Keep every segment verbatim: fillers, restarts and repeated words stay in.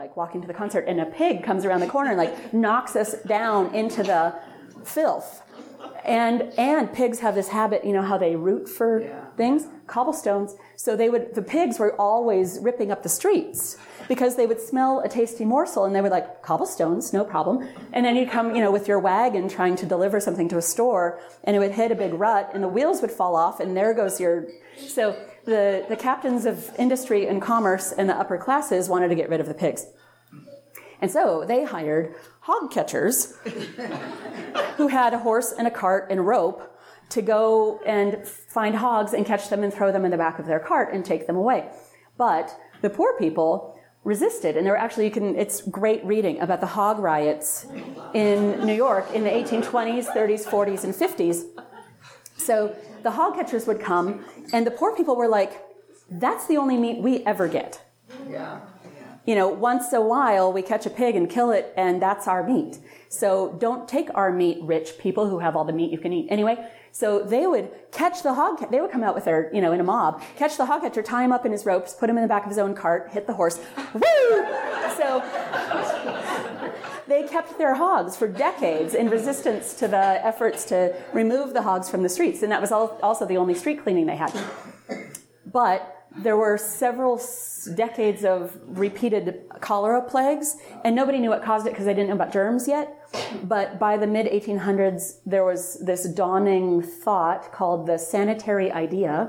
like walking to the concert, and a pig comes around the corner and like knocks us down into the filth. And and pigs have this habit, you know, how they root for yeah. things, cobblestones. So they would, the pigs were always ripping up the streets because they would smell a tasty morsel and they would like, cobblestones, no problem. And then you'd come, you know, with your wagon trying to deliver something to a store, and it would hit a big rut and the wheels would fall off, and there goes your, so the, the captains of industry and commerce and the upper classes wanted to get rid of the pigs. And so they hired hog catchers who had a horse and a cart and rope to go and find hogs and catch them and throw them in the back of their cart and take them away. But the poor people resisted, and there were actually, you can, it's great reading about the hog riots in New York in the eighteen twenties, thirties, forties, and fifties. So the hog catchers would come, and the poor people were like, that's the only meat we ever get. Yeah. You know, once a while we catch a pig and kill it, and that's our meat. So don't take our meat, rich people who have all the meat you can eat. Anyway, so they would catch the hog, they would come out with their, you know, in a mob, catch the hog catcher, tie him up in his ropes, put him in the back of his own cart, hit the horse. Woo! So they kept their hogs for decades in resistance to the efforts to remove the hogs from the streets. And that was also the only street cleaning they had. But there were several decades of repeated cholera plagues, and nobody knew what caused it because they didn't know about germs yet. But by the mid eighteen hundreds, there was this dawning thought called the sanitary idea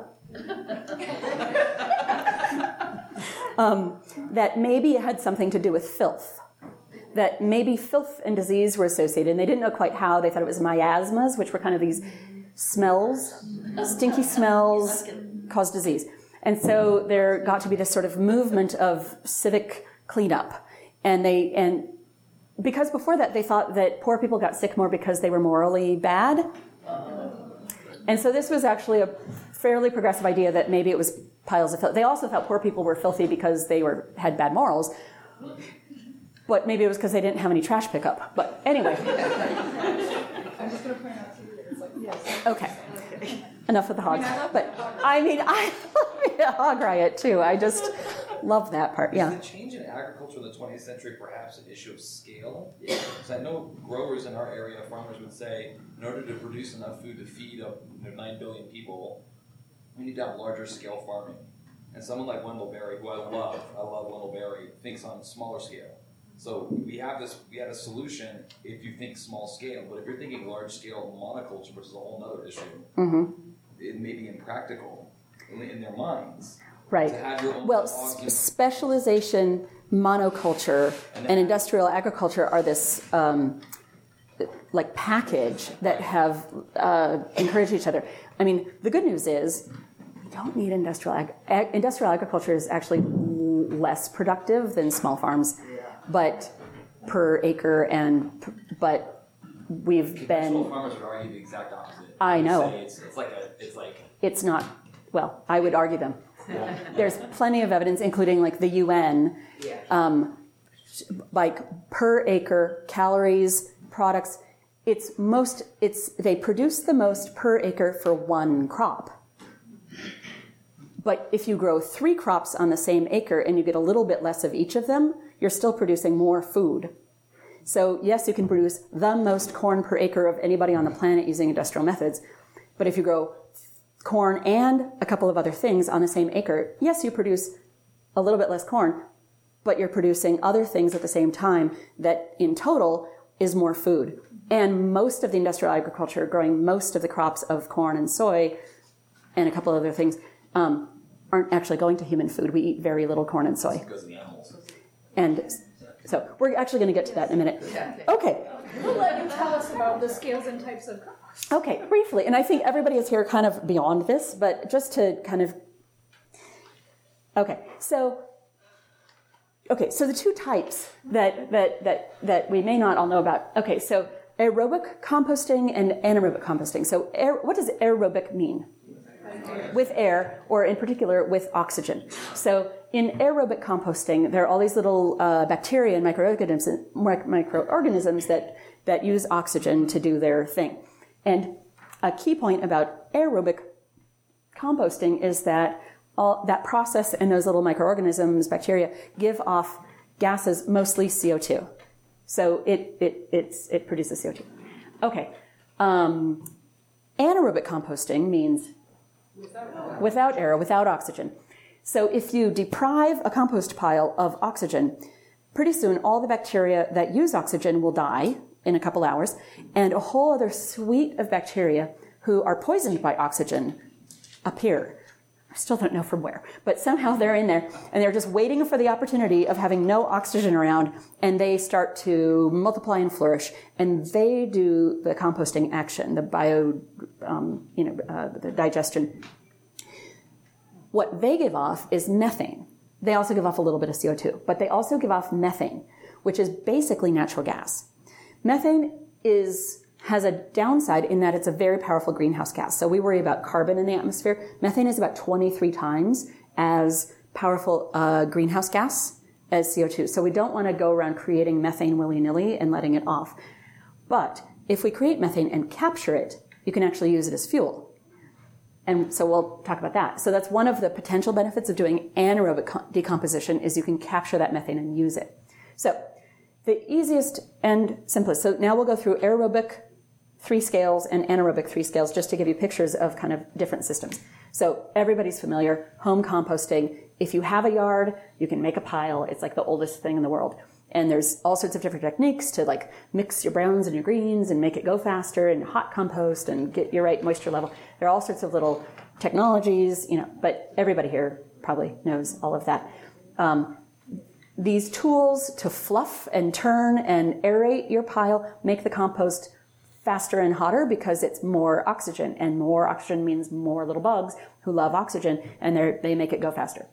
um, that maybe it had something to do with filth. That maybe filth and disease were associated, and they didn't know quite how. They thought it was miasmas, which were kind of these smells, stinky smells, cause disease. And so there got to be this sort of movement of civic cleanup. And they, and because before that they thought that poor people got sick more because they were morally bad. And so this was actually a fairly progressive idea that maybe it was piles of filth. They also thought poor people were filthy because they were had bad morals. But maybe it was because they didn't have any trash pickup. But anyway. I'm just going to point out to you that it's like, yes. Okay. Enough of the hogs. But I mean, I love the hog riot too. I just love that part. Yeah. Is the change in agriculture in the twentieth century perhaps an issue of scale? Because I know growers in our area, farmers would say, in order to produce enough food to feed up you know, nine billion people, we need to have larger scale farming. And someone like Wendell Berry, who I love, I love Wendell Berry, thinks on smaller scale. So we have this, we have a solution if you think small scale, but if you're thinking large scale monoculture, which is a whole other issue, mm-hmm. it may be impractical in, in their minds. Right. To have your own well, s- specialization, monoculture, and, and industrial agriculture are this um, like package that have uh, encouraged each other. I mean, the good news is you don't need industrial ag- ag- industrial agriculture is actually l- less productive than small farms. But per acre, and but we've been. Small farmers would argue the exact opposite. I know. Say it's, it's like a, it's like. It's not. Well, I would argue them. Yeah. There's plenty of evidence, including like the U N, yeah. um, like per acre calories, products. It's most. It's they produce the most per acre for one crop. But if you grow three crops on the same acre and you get a little bit less of each of them, you're still producing more food. So yes, you can produce the most corn per acre of anybody on the planet using industrial methods. But if you grow corn and a couple of other things on the same acre, yes, you produce a little bit less corn, but you're producing other things at the same time that in total is more food. And most of the industrial agriculture growing most of the crops of corn and soy and a couple of other things um, aren't actually going to human food. We eat very little corn and soy. It goes to the animals. And so we're actually going to get to that in a minute. Okay. We'll let you tell us about the scales and types of crops. Okay, briefly. And I think everybody is here kind of beyond this, but just to kind of... Okay, so... Okay, so the two types that, that, that, that we may not all know about. Okay, so aerobic composting and anaerobic composting. So aer, what does aerobic mean? With air, or in particular with oxygen. So in aerobic composting, there are all these little uh, bacteria and microorganisms, microorganisms that, that use oxygen to do their thing. And a key point about aerobic composting is that all that process and those little microorganisms, bacteria, give off gases, mostly C O two. So it it it's, it produces C O two. Okay. Um, anaerobic composting means without, without air, without oxygen. So if you deprive a compost pile of oxygen, pretty soon all the bacteria that use oxygen will die in a couple hours, and a whole other suite of bacteria who are poisoned by oxygen appear. I still don't know from where, but somehow they're in there, and they're just waiting for the opportunity of having no oxygen around, and they start to multiply and flourish, and they do the composting action, the bio, um, you know, uh, the digestion. What they give off is methane. They also give off a little bit of C O two, but they also give off methane, which is basically natural gas. Methane is has a downside in that it's a very powerful greenhouse gas. So we worry about carbon in the atmosphere. Methane is about twenty-three times as powerful uh, greenhouse gas as C O two. So we don't want to go around creating methane willy-nilly and letting it off. But if we create methane and capture it, you can actually use it as fuel. And so we'll talk about that. So that's one of the potential benefits of doing anaerobic co- decomposition is you can capture that methane and use it. So the easiest and simplest. So now we'll go through aerobic three scales and anaerobic three scales just to give you pictures of kind of different systems. So everybody's familiar, home composting. If you have a yard, you can make a pile. It's like the oldest thing in the world. And there's all sorts of different techniques to like mix your browns and your greens and make it go faster, and hot compost and get your right moisture level. There are all sorts of little technologies, you know, but everybody here probably knows all of that. Um, these tools to fluff and turn and aerate your pile make the compost faster and hotter because it's more oxygen, and more oxygen means more little bugs who love oxygen, and they they make it go faster.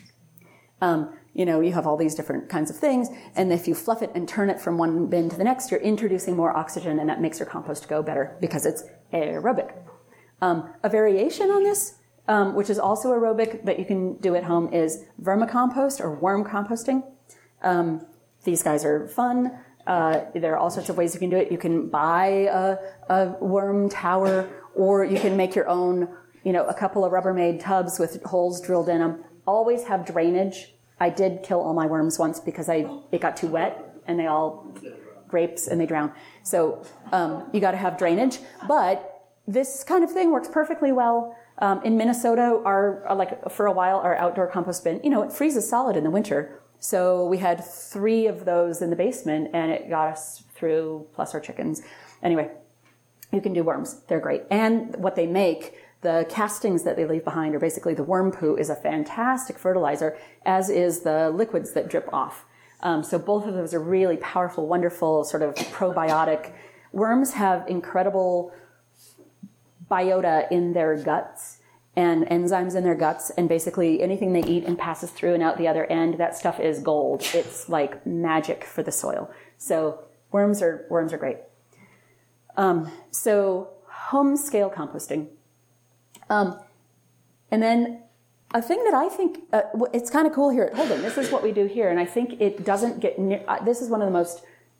Um, you know, you have all these different kinds of things, and if you fluff it and turn it from one bin to the next, you're introducing more oxygen, and that makes your compost go better because it's aerobic. Um, a variation on this, um, which is also aerobic, but you can do at home, is vermicompost or worm composting. Um, these guys are fun. Uh, there are all sorts of ways you can do it. You can buy a, a worm tower, or you can make your own, you know, a couple of Rubbermaid tubs with holes drilled in them. Always have drainage. I did kill all my worms once because I it got too wet and they all grapes and they drown. So um, you got to have drainage. But this kind of thing works perfectly well. Um, in Minnesota, our like for a while, our outdoor compost bin, you know, it freezes solid in the winter. So we had three of those in the basement, and it got us through, plus our chickens. Anyway, you can do worms. They're great. And what they make, the castings that they leave behind are basically the worm poo is a fantastic fertilizer, as is the liquids that drip off. Um, so both of those are really powerful, wonderful, sort of probiotic. Worms have incredible biota in their guts and enzymes in their guts, and basically anything they eat and passes through and out the other end, that stuff is gold. It's like magic for the soil. So worms are worms are great. Um, so home scale composting. Um, and then a thing that I think, uh, it's kind of cool here at Holden, this is what we do here, and I think it doesn't get, near, uh, this is one of the most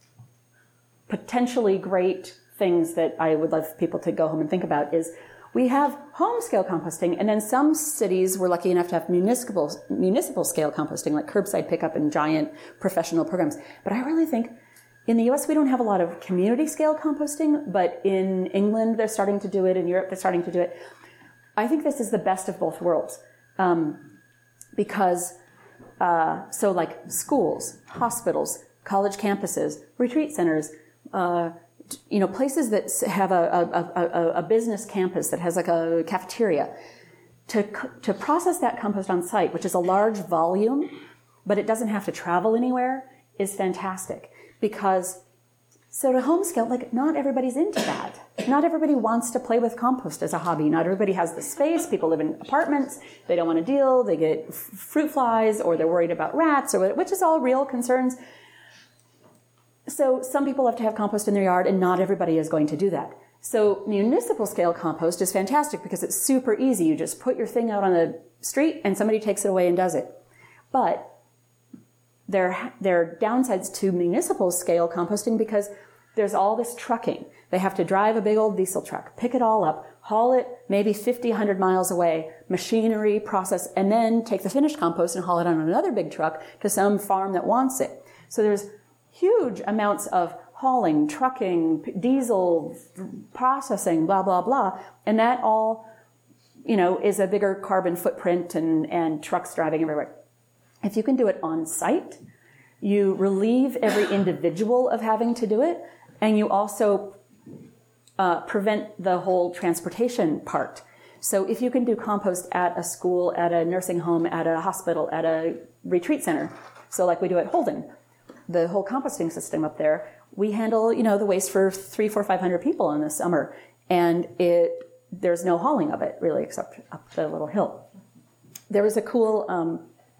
potentially great things that I would love people to go home and think about, is we have home scale composting, and then some cities were lucky enough to have municipal municipal scale composting, like curbside pickup and giant professional programs. But I really think in the U S we don't have a lot of community scale composting, but in England they're starting to do it, in Europe they're starting to do it. I think this is the best of both worlds, um, because uh, so like schools, hospitals, college campuses, retreat centers, uh, you know, places that have a, a, a, a business campus that has like a cafeteria, to to process that compost on site, which is a large volume, but it doesn't have to travel anywhere, is fantastic. Because, so to home scale, like not everybody's into that. Not everybody wants to play with compost as a hobby. Not everybody has the space. People live in apartments. They don't want to deal. They get f- fruit flies, or they're worried about rats, or which is all real concerns. So some people have to have compost in their yard, and not everybody is going to do that. So municipal scale compost is fantastic because it's super easy. You just put your thing out on the street and somebody takes it away and does it. But there, there are downsides to municipal scale composting because there's all this trucking. They have to drive a big old diesel truck, pick it all up, haul it maybe fifty, one hundred miles away, machinery, process, and then take the finished compost and haul it on another big truck to some farm that wants it. So there's huge amounts of hauling, trucking, diesel, processing, blah, blah, blah. And that all, you know, is a bigger carbon footprint and, and trucks driving everywhere. If you can do it on site, you relieve every individual of having to do it, and you also uh, prevent the whole transportation part. So if you can do compost at a school, at a nursing home, at a hospital, at a retreat center, so like we do at Holden, the whole composting system up there, we handle, you know, the waste for three, four, five hundred people in the summer, and it there's no hauling of it really, except up the little hill. There was a cool, um,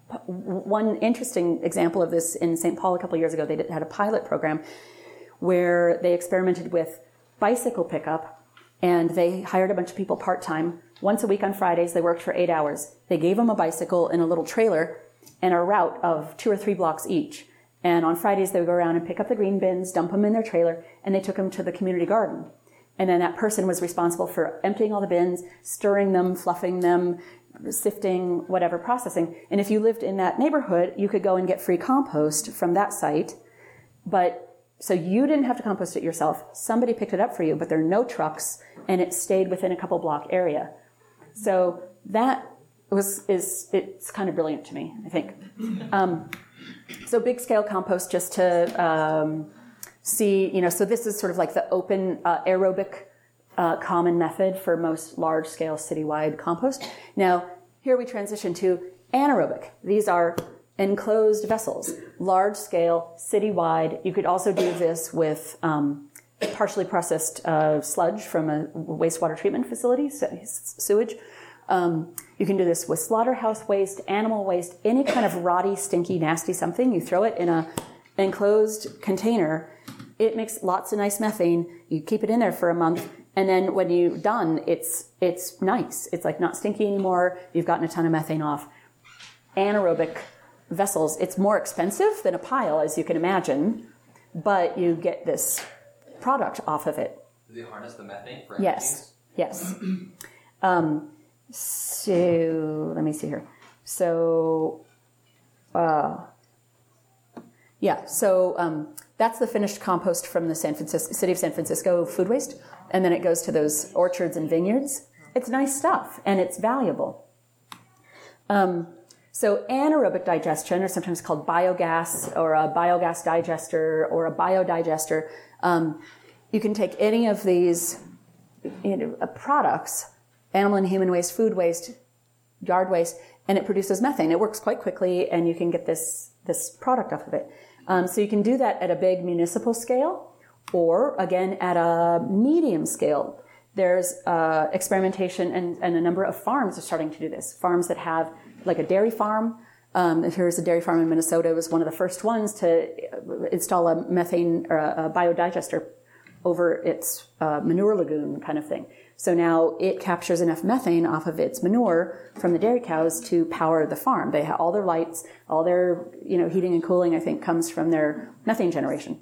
one interesting example of this in Saint Paul a couple of years ago. They did, had a pilot program where they experimented with bicycle pickup, and they hired a bunch of people part-time. Once a week on Fridays, they worked for eight hours. They gave them a bicycle in a little trailer and a route of two or three blocks each. And on Fridays, they would go around and pick up the green bins, dump them in their trailer, and they took them to the community garden. And then that person was responsible for emptying all the bins, stirring them, fluffing them, sifting, whatever, processing. And if you lived in that neighborhood, you could go and get free compost from that site. But so you didn't have to compost it yourself. Somebody picked it up for you, but there are no trucks, and it stayed within a couple block area. So that was is it's kind of brilliant to me, I think. Um, So big scale compost, just to um, see, you know, so this is sort of like the open uh, aerobic uh, common method for most large scale citywide compost. Now, here we transition to anaerobic. These are enclosed vessels, large scale, citywide. You could also do this with um, partially processed uh, sludge from a wastewater treatment facility, sewage. Um, you can do this with slaughterhouse waste, animal waste, any kind of rotty, stinky, nasty something. You throw it in a enclosed container. It makes lots of nice methane. You keep it in there for a month, and then when you're done, it's it's nice. It's like not stinky anymore. You've gotten a ton of methane off. Anaerobic vessels, it's more expensive than a pile, as you can imagine, but you get this product off of it. Do they harness the methane for Yes, yes. Um, So let me see here. So, uh, yeah. So um, that's the finished compost from the San Francisco city of San Francisco food waste, and then it goes to those orchards and vineyards. It's nice stuff, and it's valuable. Um, so anaerobic digestion, or sometimes called biogas, or a biogas digester, or a biodigester. Um, you can take any of these, you know, uh, products. Animal and human waste, food waste, yard waste, and it produces methane. It works quite quickly, and you can get this, this product off of it. Um, so you can do that at a big municipal scale, or, again, at a medium scale. There's uh, experimentation, and, and a number of farms are starting to do this. Farms that have, like a dairy farm. Um, here's a dairy farm in Minnesota. It was one of the first ones to install a methane, or a, a biodigester over its uh, manure lagoon kind of thing. So now it captures enough methane off of its manure from the dairy cows to power the farm. They have all their lights, all their, you know, heating and cooling, I think, comes from their methane generation.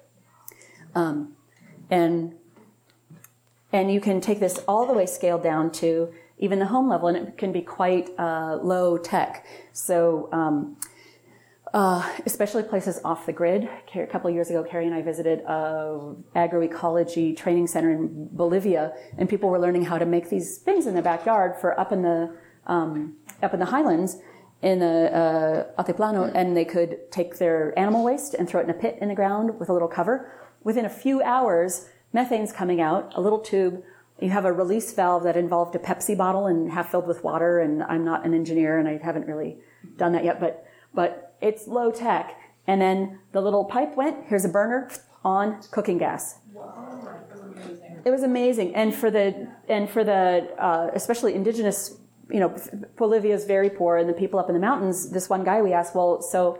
Um, and and you can take this all the way scaled down to even the home level, and it can be quite uh, low tech. So um, Uh, especially places off the grid. A couple of years ago, Carrie and I visited a agroecology training center in Bolivia, and people were learning how to make these things in their backyard for up in the um, up in the highlands in the uh, Altiplano, and they could take their animal waste and throw it in a pit in the ground with a little cover. Within a few hours, methane's coming out, a little tube. You have a release valve that involved a Pepsi bottle and half filled with water, and I'm not an engineer, and I haven't really done that yet, but but it's low tech. And then the little pipe went, here's a burner, on, cooking gas. Wow. It was amazing. It was amazing. And for the, and for the, uh, especially indigenous, you know, Bolivia is very poor, and the people up in the mountains, this one guy we asked, well, so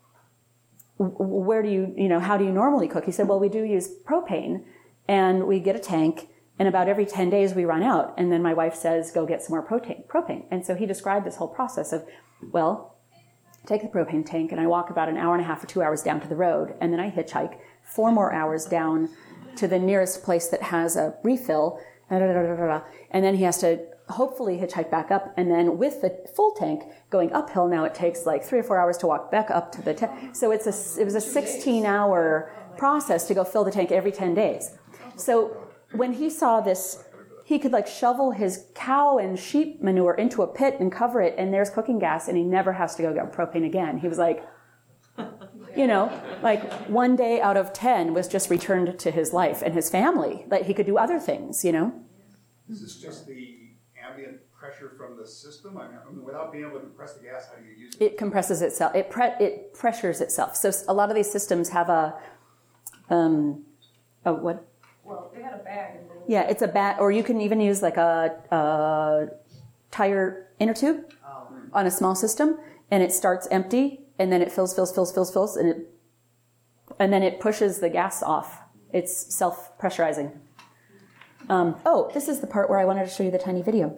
where do you, you know, how do you normally cook? He said, well, we do use propane, and we get a tank, and about every ten days we run out. And then my wife says, go get some more propane. propane. And so he described this whole process of, well, take the propane tank, and I walk about an hour and a half or two hours down to the road, and then I hitchhike four more hours down to the nearest place that has a refill, da, da, da, da, da. And then he has to hopefully hitchhike back up. And then with the full tank going uphill, now it takes like three or four hours to walk back up to the tank. So it's a, it was a sixteen hour process to go fill the tank every ten days. So when he saw this, he could like shovel his cow and sheep manure into a pit and cover it, and there's cooking gas, and he never has to go get propane again. He was like, you know, like one day out of ten was just returned to his life and his family. Like he could do other things, you know. Is this just the ambient pressure from the system? I mean, I mean, without being able to compress the gas, how do you use it? It compresses itself. It pre- it pressures itself. So a lot of these systems have a, um, a what? Well, they had a bag. And they Yeah, it's a bat, or you can even use like a, a tire inner tube on a small system, and it starts empty, and then it fills, fills, fills, fills, fills, and it, and then it pushes the gas off. It's self-pressurizing. Um, oh, this is the part where I wanted to show you the tiny video.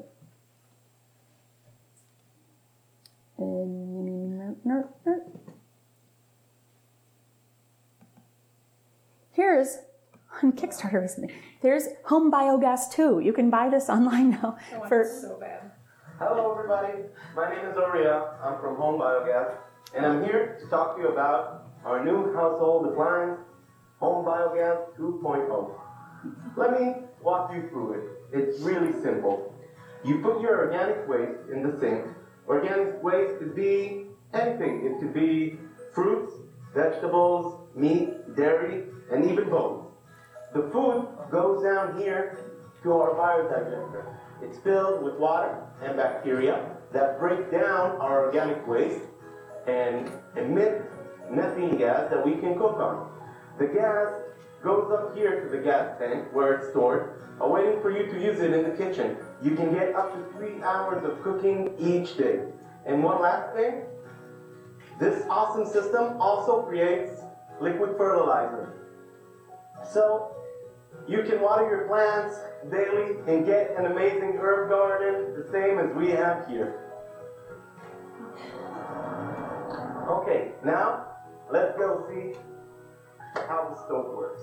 Here's on Kickstarter recently. There's Home Biogas two. You can buy this online now Oh, for. it's so bad. Hello everybody, my name is Aurea, I'm from Home Biogas, and I'm here to talk to you about our new household appliance, Home Biogas two point oh. Let me walk you through it. It's really simple. You put your organic waste in the sink. Organic waste could be anything. It could be fruits, vegetables, meat, dairy, and even bones. The food goes down here to our biodigester. It's filled with water and bacteria that break down our organic waste and emit methane gas that we can cook on. The gas goes up here to the gas tank where it's stored, awaiting for you to use it in the kitchen. You can get up to three hours of cooking each day. And one last thing, this awesome system also creates liquid fertilizer. So you can water your plants daily and get an amazing herb garden, the same as we have here. Okay, now let's go see how the stove works.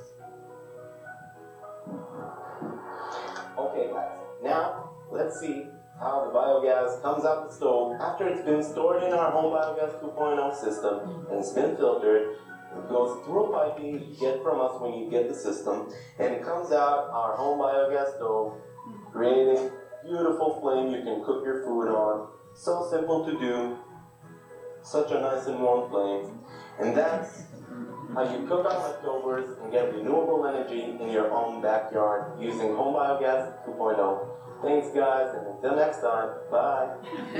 Okay guys, now let's see how the biogas comes out the stove after it's been stored in our Home Biogas two point oh system and it's been filtered. It goes through piping you get from us when you get the system, and it comes out our Home Biogas stove, creating beautiful flame you can cook your food on. So simple to do, such a nice and warm flame, and that's how you cook on leftovers and get renewable energy in your own backyard using Home Biogas two point oh. Thanks guys, and until next time, bye.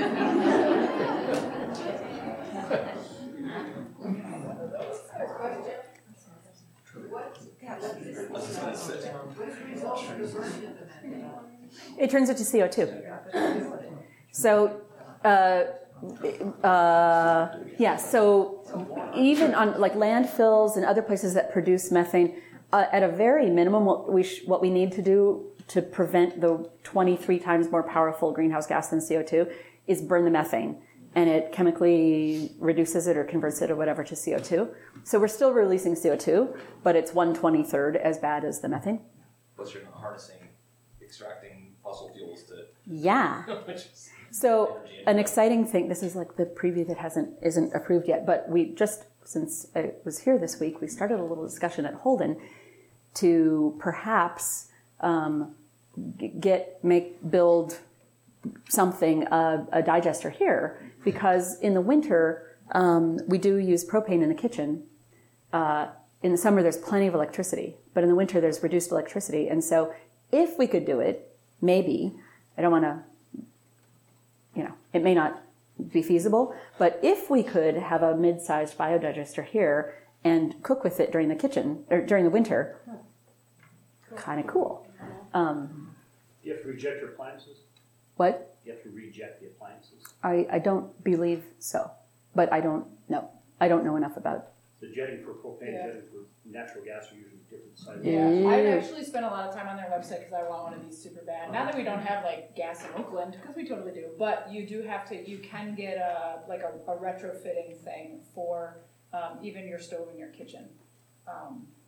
It turns into C O two. So, uh, uh, yeah, so even on like landfills and other places that produce methane, uh, at a very minimum, what we, sh- what we need to do to prevent the twenty-three times more powerful greenhouse gas than C O two is burn the methane. And it chemically reduces it or converts it or whatever to C O two. So we're still releasing C O two, but it's one twenty-third as bad as the methane. Plus you're not harnessing, extracting fossil fuels to... Yeah. which is So energy an exciting thing, this is like the preview that hasn't isn't approved yet, but we just, since I was here this week, we started a little discussion at Holden to perhaps um, get, make, build something, uh, a digester here, because in the winter, um, we do use propane in the kitchen. Uh, in the summer, there's plenty of electricity, but in the winter, there's reduced electricity. And so if we could do it, maybe, I don't want to, you know, it may not be feasible, but if we could have a mid-sized biodigester here and cook with it during the kitchen, or during the winter, kind of cool. Um, Do you have to reject your appliances? what? You have to reject the appliances. I, I don't believe so, but I don't know. I don't know enough about. The jetting for propane, Yeah. jetting for natural gas are usually different sizes. Yeah, Yeah. I've actually spent a lot of time on their website because I want one of these super bad. Not that we don't have like gas in Oakland, because we totally do, but you do have to. You can get a like a, a retrofitting thing for um, even your stove in your kitchen. Um,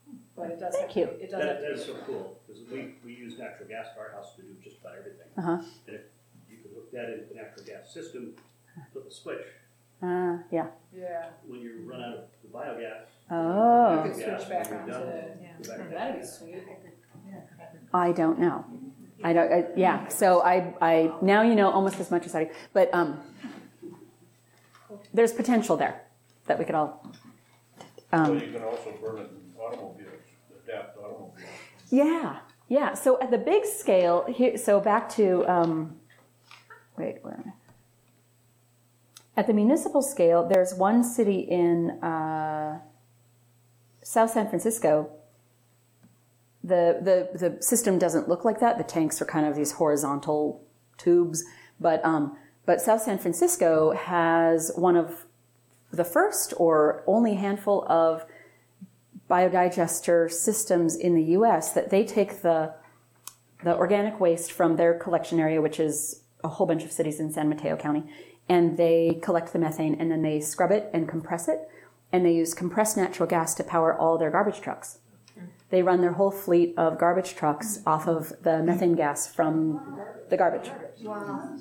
But it does Thank have you. to, it does That, have that to is so cool, because we, we use natural gas at our house to do just about everything. Uh-huh. And if you could hook that into the natural gas system, flip a switch, Uh, yeah. Yeah. when you run out of the biogas, Oh. You could switch back when onto you're done, it. go back to That'd be gas. sweet. I don't know. I don't. I, yeah. So I, I now you know almost as much as I do. But um, there's potential there that we could all. Well, Um, you can also burn it in automobiles, adapt automobiles. yeah. Yeah. So at the big scale here. So back to um, wait. Where am I? At the municipal scale, there's one city in uh, South San Francisco. The, the the system doesn't look like that. The tanks are kind of these horizontal tubes, but um, but South San Francisco has one of the first or only handful of biodigester systems in the U S that they take the the organic waste from their collection area, which is a whole bunch of cities in San Mateo County, and they collect the methane and then they scrub it and compress it, and they use compressed natural gas to power all their garbage trucks. They run their whole fleet of garbage trucks off of the methane gas from the garbage. Wow.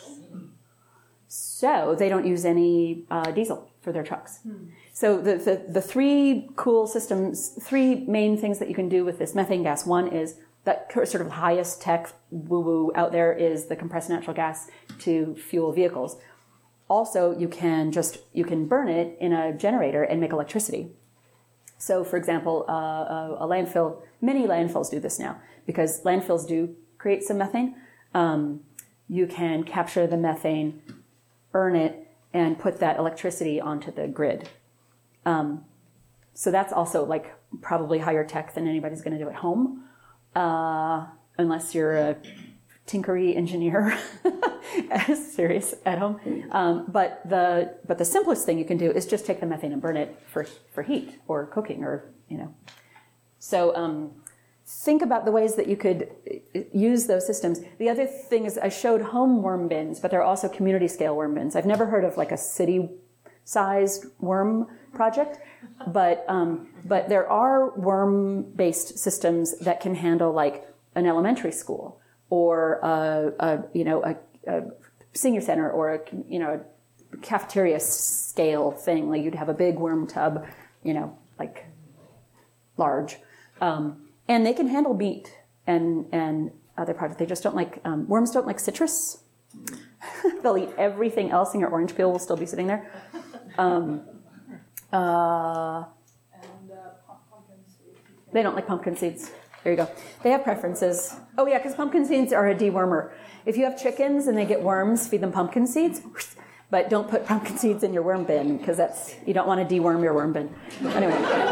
So they don't use any uh, diesel for their trucks. So the, the, the three cool systems, three main things that you can do with this methane gas. One is that sort of highest tech woo-woo out there is the compressed natural gas to fuel vehicles. Also, you can just, you can burn it in a generator and make electricity. So, for example, uh, a, a landfill, many landfills do this now because landfills do create some methane. Um, you can capture the methane, earn it, and put that electricity onto the grid. Um, so that's also like probably higher tech than anybody's going to do at home, uh, unless you're a tinkery engineer, serious at home. Um, but the but the simplest thing you can do is just take the methane and burn it for for heat or cooking or you know. So um, think about the ways that you could use those systems. The other thing is I showed home worm bins, but there are also community scale worm bins. I've never heard of like a city sized worm project, but um, but there are worm based systems that can handle like an elementary school or a, a you know a, a senior center or a you know a cafeteria scale thing. Like you'd have a big worm tub, you know, like large, um, and they can handle meat and and other products. They just don't like um, worms. Don't like citrus. They'll eat everything else, and your orange peel will still be sitting there. Um, uh, And uh, pumpkin seeds. they don't like pumpkin seeds. There you go. They have preferences. Oh yeah, because pumpkin seeds are a dewormer. If you have chickens and they get worms, feed them pumpkin seeds. But don't put pumpkin seeds in your worm bin because that's you don't want to deworm your worm bin. Anyway.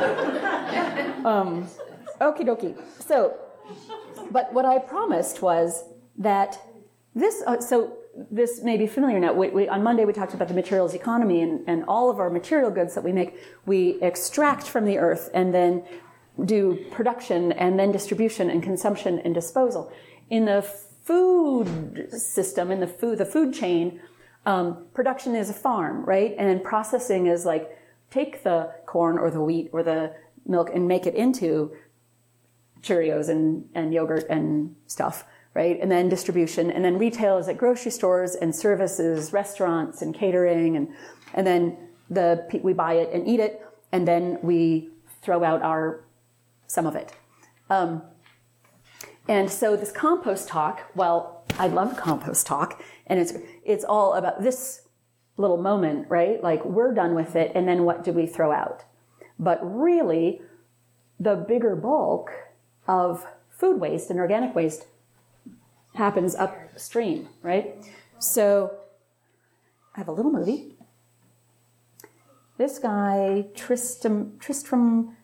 um, okie dokie. So, but what I promised was that this. Uh, so this may be familiar now. We, we, on Monday we talked about the materials economy and, and all of our material goods that we make, we extract from the earth and then do production and then distribution and consumption and disposal. In the food system, in the food, the food chain, um, production is a farm, right? And then processing is like take the corn or the wheat or the milk and make it into Cheerios and, and yogurt and stuff, right? And then distribution, and then retail is at grocery stores and services, restaurants and catering, and and then the we buy it and eat it, and then we throw out our some of it. Um, and so this compost talk, well, I love compost talk, and it's it's all about this little moment, right? Like we're done with it, and then what do we throw out? But really, the bigger bulk of food waste and organic waste happens upstream, right? So I have a little movie. This guy, Tristram, Tristram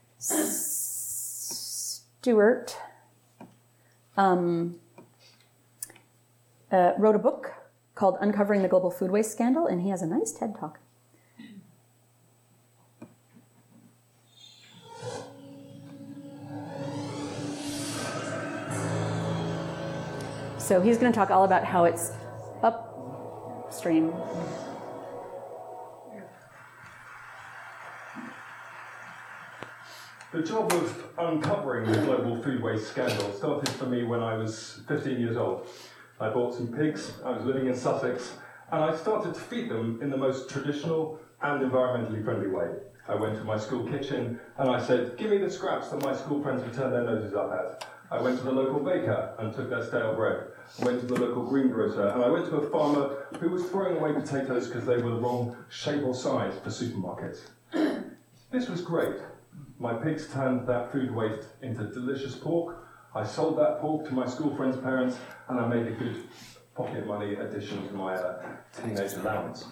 Stewart, um, uh, wrote a book called Uncovering the Global Food Waste Scandal, and he has a nice TED Talk. So he's going to talk all about how it's upstream. The job of uncovering the global food waste scandal started for me when I was fifteen years old. I bought some pigs, I was living in Sussex, and I started to feed them in the most traditional and environmentally friendly way. I went to my school kitchen and I said, give me the scraps that my school friends would turn their noses up at. I went to the local baker and took their stale bread. I went to the local greengrocer and I went to a farmer who was throwing away potatoes because they were the wrong shape or size for supermarkets. This was great. My pigs turned that food waste into delicious pork. I sold that pork to my school friends' parents and I made a good pocket money addition to my uh, teenage allowance.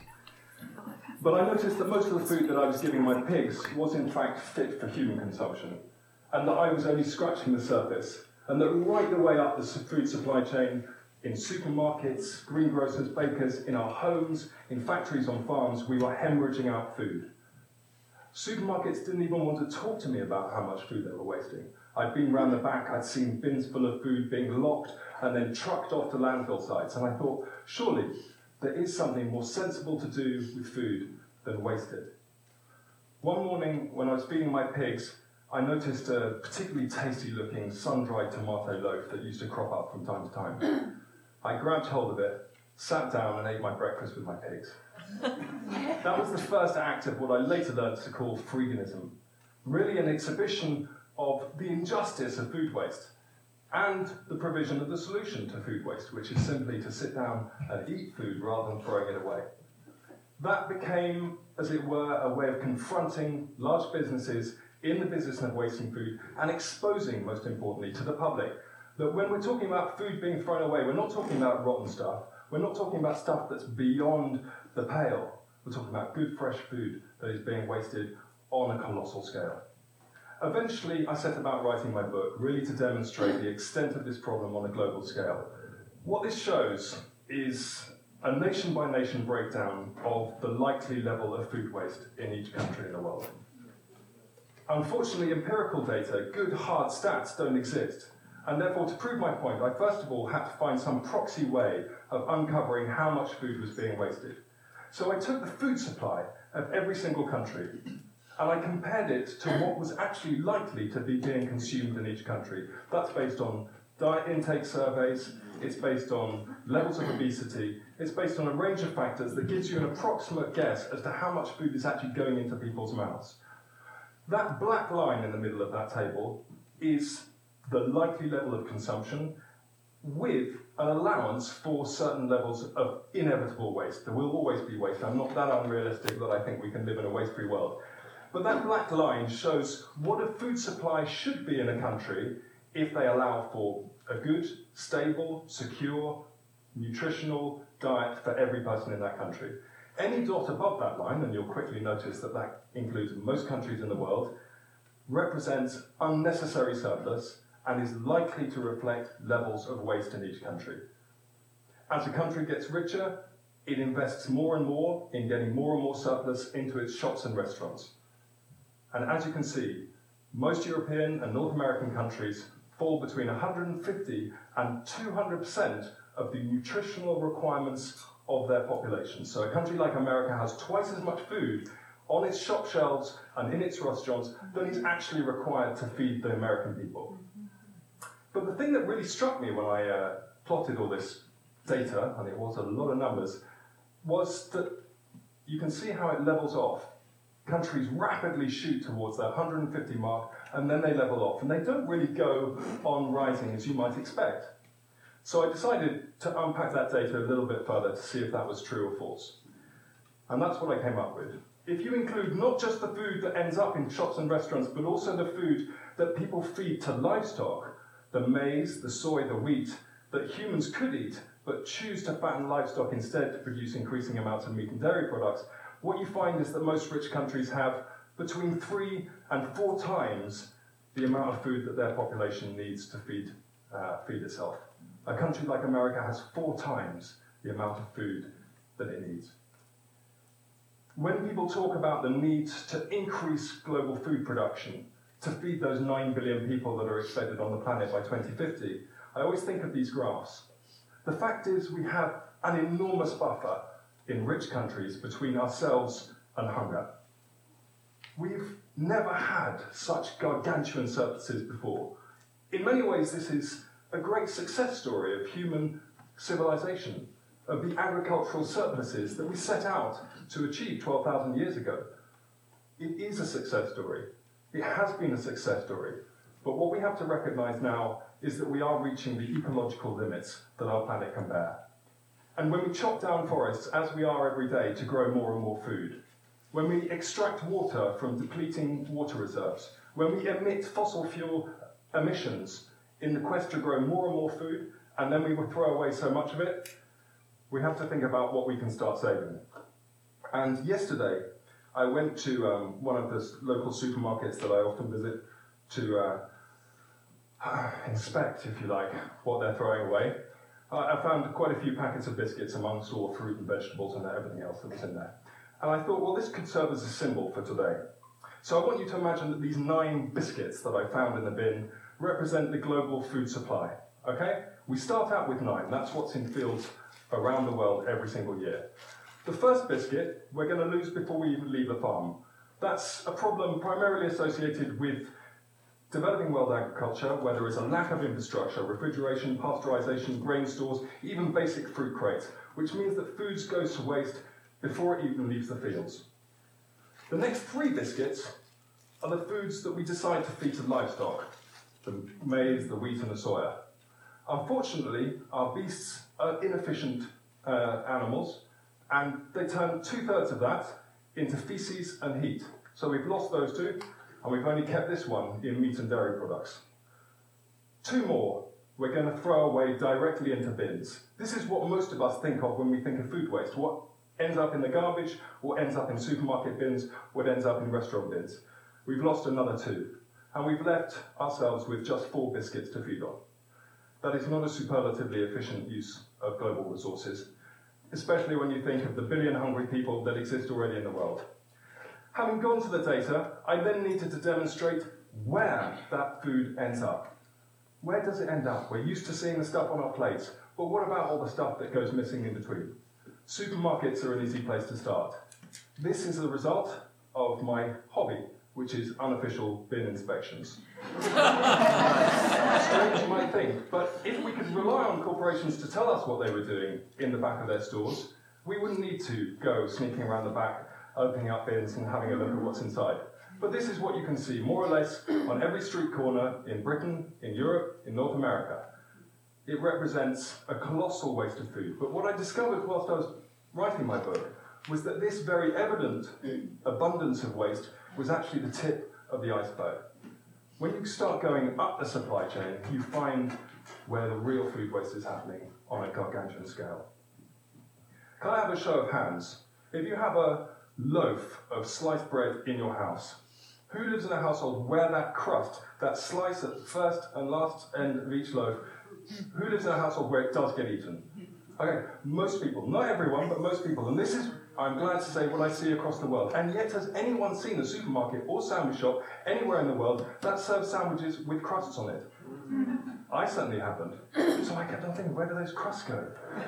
But I noticed that most of the food that I was giving my pigs was in fact fit for human consumption, and that I was only scratching the surface, and that right the way up the food supply chain, in supermarkets, greengrocers, bakers, in our homes, in factories on farms, we were hemorrhaging out food. Supermarkets didn't even want to talk to me about how much food they were wasting. I'd been round the back, I'd seen bins full of food being locked and then trucked off to landfill sites, and I thought, surely there is something more sensible to do with food than waste it. One morning, when I was feeding my pigs, I noticed a particularly tasty-looking sun-dried tomato loaf that used to crop up from time to time. I grabbed hold of it, sat down and ate my breakfast with my pigs. That was the first act of what I later learned to call freeganism, really an exhibition of the injustice of food waste and the provision of the solution to food waste, which is simply to sit down and eat food rather than throwing it away. That became, as it were, a way of confronting large businesses in the business of wasting food and exposing, most importantly, to the public that when we're talking about food being thrown away, we're not talking about rotten stuff, we're not talking about stuff that's beyond the pale. We're talking about good, fresh food that is being wasted on a colossal scale. Eventually, I set about writing my book, really to demonstrate the extent of this problem on a global scale. What this shows is a nation-by-nation breakdown of the likely level of food waste in each country in the world. Unfortunately, empirical data, good hard stats, don't exist. And therefore, to prove my point, I first of all had to find some proxy way of uncovering how much food was being wasted. So I took the food supply of every single country and I compared it to what was actually likely to be being consumed in each country. That's based on diet intake surveys, it's based on levels of obesity, it's based on a range of factors that gives you an approximate guess as to how much food is actually going into people's mouths. That black line in the middle of that table is the likely level of consumption with an allowance for certain levels of inevitable waste. There will always be waste. I'm not that unrealistic that I think we can live in a waste-free world. But that black line shows what a food supply should be in a country if they allow for a good, stable, secure, nutritional diet for every person in that country. Any dot above that line, and you'll quickly notice that that includes most countries in the world, represents unnecessary surplus and is likely to reflect levels of waste in each country. As a country gets richer, it invests more and more in getting more and more surplus into its shops and restaurants. And as you can see, most European and North American countries fall between one hundred fifty and two hundred percent of the nutritional requirements of their population. So a country like America has twice as much food on its shop shelves and in its restaurants than is actually required to feed the American people. But the thing that really struck me when I uh, plotted all this data, and it was a lot of numbers, was that you can see how it levels off. Countries rapidly shoot towards that one hundred fifty mark, and then they level off, and they don't really go on rising as you might expect. So I decided to unpack that data a little bit further to see if that was true or false. And that's what I came up with. If you include not just the food that ends up in shops and restaurants, but also the food that people feed to livestock, the maize, the soy, the wheat, that humans could eat, but choose to fatten livestock instead to produce increasing amounts of meat and dairy products, what you find is that most rich countries have between three and four times the amount of food that their population needs to feed, uh, feed itself. A country like America has four times the amount of food that it needs. When people talk about the need to increase global food production to feed those nine billion people that are expected on the planet by twenty fifty, I always think of these graphs. The fact is we have an enormous buffer in rich countries between ourselves and hunger. We've never had such gargantuan surpluses before. In many ways, this is a great success story of human civilization, of the agricultural surpluses that we set out to achieve twelve thousand years ago. It is a success story. It has been a success story. But what we have to recognize now is that we are reaching the ecological limits that our planet can bear. And when we chop down forests, as we are every day, to grow more and more food, when we extract water from depleting water reserves, when we emit fossil fuel emissions in the quest to grow more and more food, and then we will throw away so much of it, we have to think about what we can start saving. And yesterday, I went to um, one of the local supermarkets that I often visit to uh, inspect, if you like, what they're throwing away. Uh, I found quite a few packets of biscuits amongst all the fruit and vegetables and everything else that was in there. And I thought, well, this could serve as a symbol for today. So I want you to imagine that these nine biscuits that I found in the bin represent the global food supply, okay? We start out with nine. That's what's in fields around the world every single year. The first biscuit, we're going to lose before we even leave the farm. That's a problem primarily associated with developing world agriculture, where there is a lack of infrastructure, refrigeration, pasteurization, grain stores, even basic fruit crates, which means that food goes to waste before it even leaves the fields. The next three biscuits are the foods that we decide to feed to livestock, the maize, the wheat, and the soya. Unfortunately, our beasts are inefficient uh, animals, and they turn two-thirds of that into feces and heat. So we've lost those two, and we've only kept this one in meat and dairy products. Two more we're going to throw away directly into bins. This is what most of us think of when we think of food waste. What ends up in the garbage, what ends up in supermarket bins, what ends up in restaurant bins. We've lost another two, and we've left ourselves with just four biscuits to feed on. That is not a superlatively efficient use of global resources, especially when you think of the billion hungry people that exist already in the world. Having gone to the data, I then needed to demonstrate where that food ends up. Where does it end up? We're used to seeing the stuff on our plates, but what about all the stuff that goes missing in between? Supermarkets are an easy place to start. This is the result of my hobby, which is unofficial bin inspections. Strange, you might think, but if we could rely on corporations to tell us what they were doing in the back of their stores, we wouldn't need to go sneaking around the back, opening up bins and having a look at what's inside. But this is what you can see, more or less, on every street corner in Britain, in Europe, in North America. It represents a colossal waste of food. But what I discovered whilst I was writing my book was that this very evident abundance of waste was actually the tip of the iceberg. When you start going up the supply chain, you find where the real food waste is happening on a gargantuan scale. Can I have a show of hands? If you have a loaf of sliced bread in your house, who lives in a household where that crust, that slice at the first and last end of each loaf, who lives in a household where it does get eaten? Okay, most people, not everyone, but most people. And this is, I'm glad to say, what I see across the world. And yet, has anyone seen a supermarket or sandwich shop anywhere in the world that serves sandwiches with crusts on it? I certainly haven't. So I kept on thinking, where do those crusts go?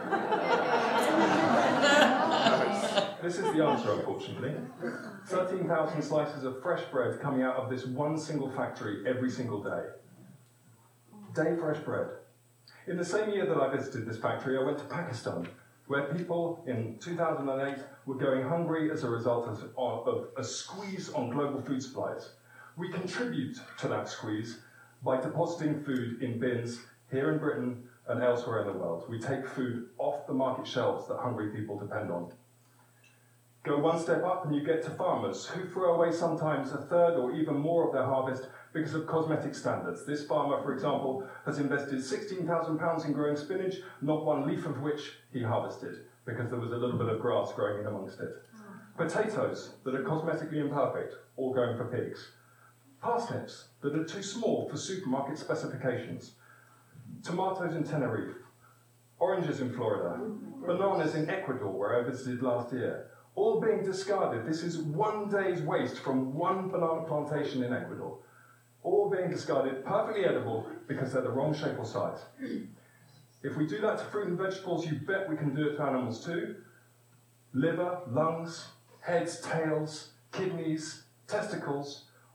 This is the answer, unfortunately. thirteen thousand slices of fresh bread coming out of this one single factory every single day. Day fresh bread. In the same year that I visited this factory, I went to Pakistan, where people in two thousand eight were going hungry as a result of, of a squeeze on global food supplies. We contribute to that squeeze by depositing food in bins here in Britain and elsewhere in the world. We take food off the market shelves that hungry people depend on. Go one step up and you get to farmers who throw away sometimes a third or even more of their harvest because of cosmetic standards. This farmer, for example, has invested sixteen thousand pounds in growing spinach, not one leaf of which he harvested, because there was a little bit of grass growing in amongst it. Potatoes that are cosmetically imperfect, all going for pigs. Parsnips that are too small for supermarket specifications. Tomatoes in Tenerife. Oranges in Florida. Bananas in Ecuador, where I visited last year. All being discarded. This is one day's waste from one banana plantation in Ecuador. All being discarded, perfectly edible, because they're the wrong shape or size. If we do that to fruit and vegetables, you bet we can do it to animals too. Liver, lungs, heads, tails, kidneys, testicles,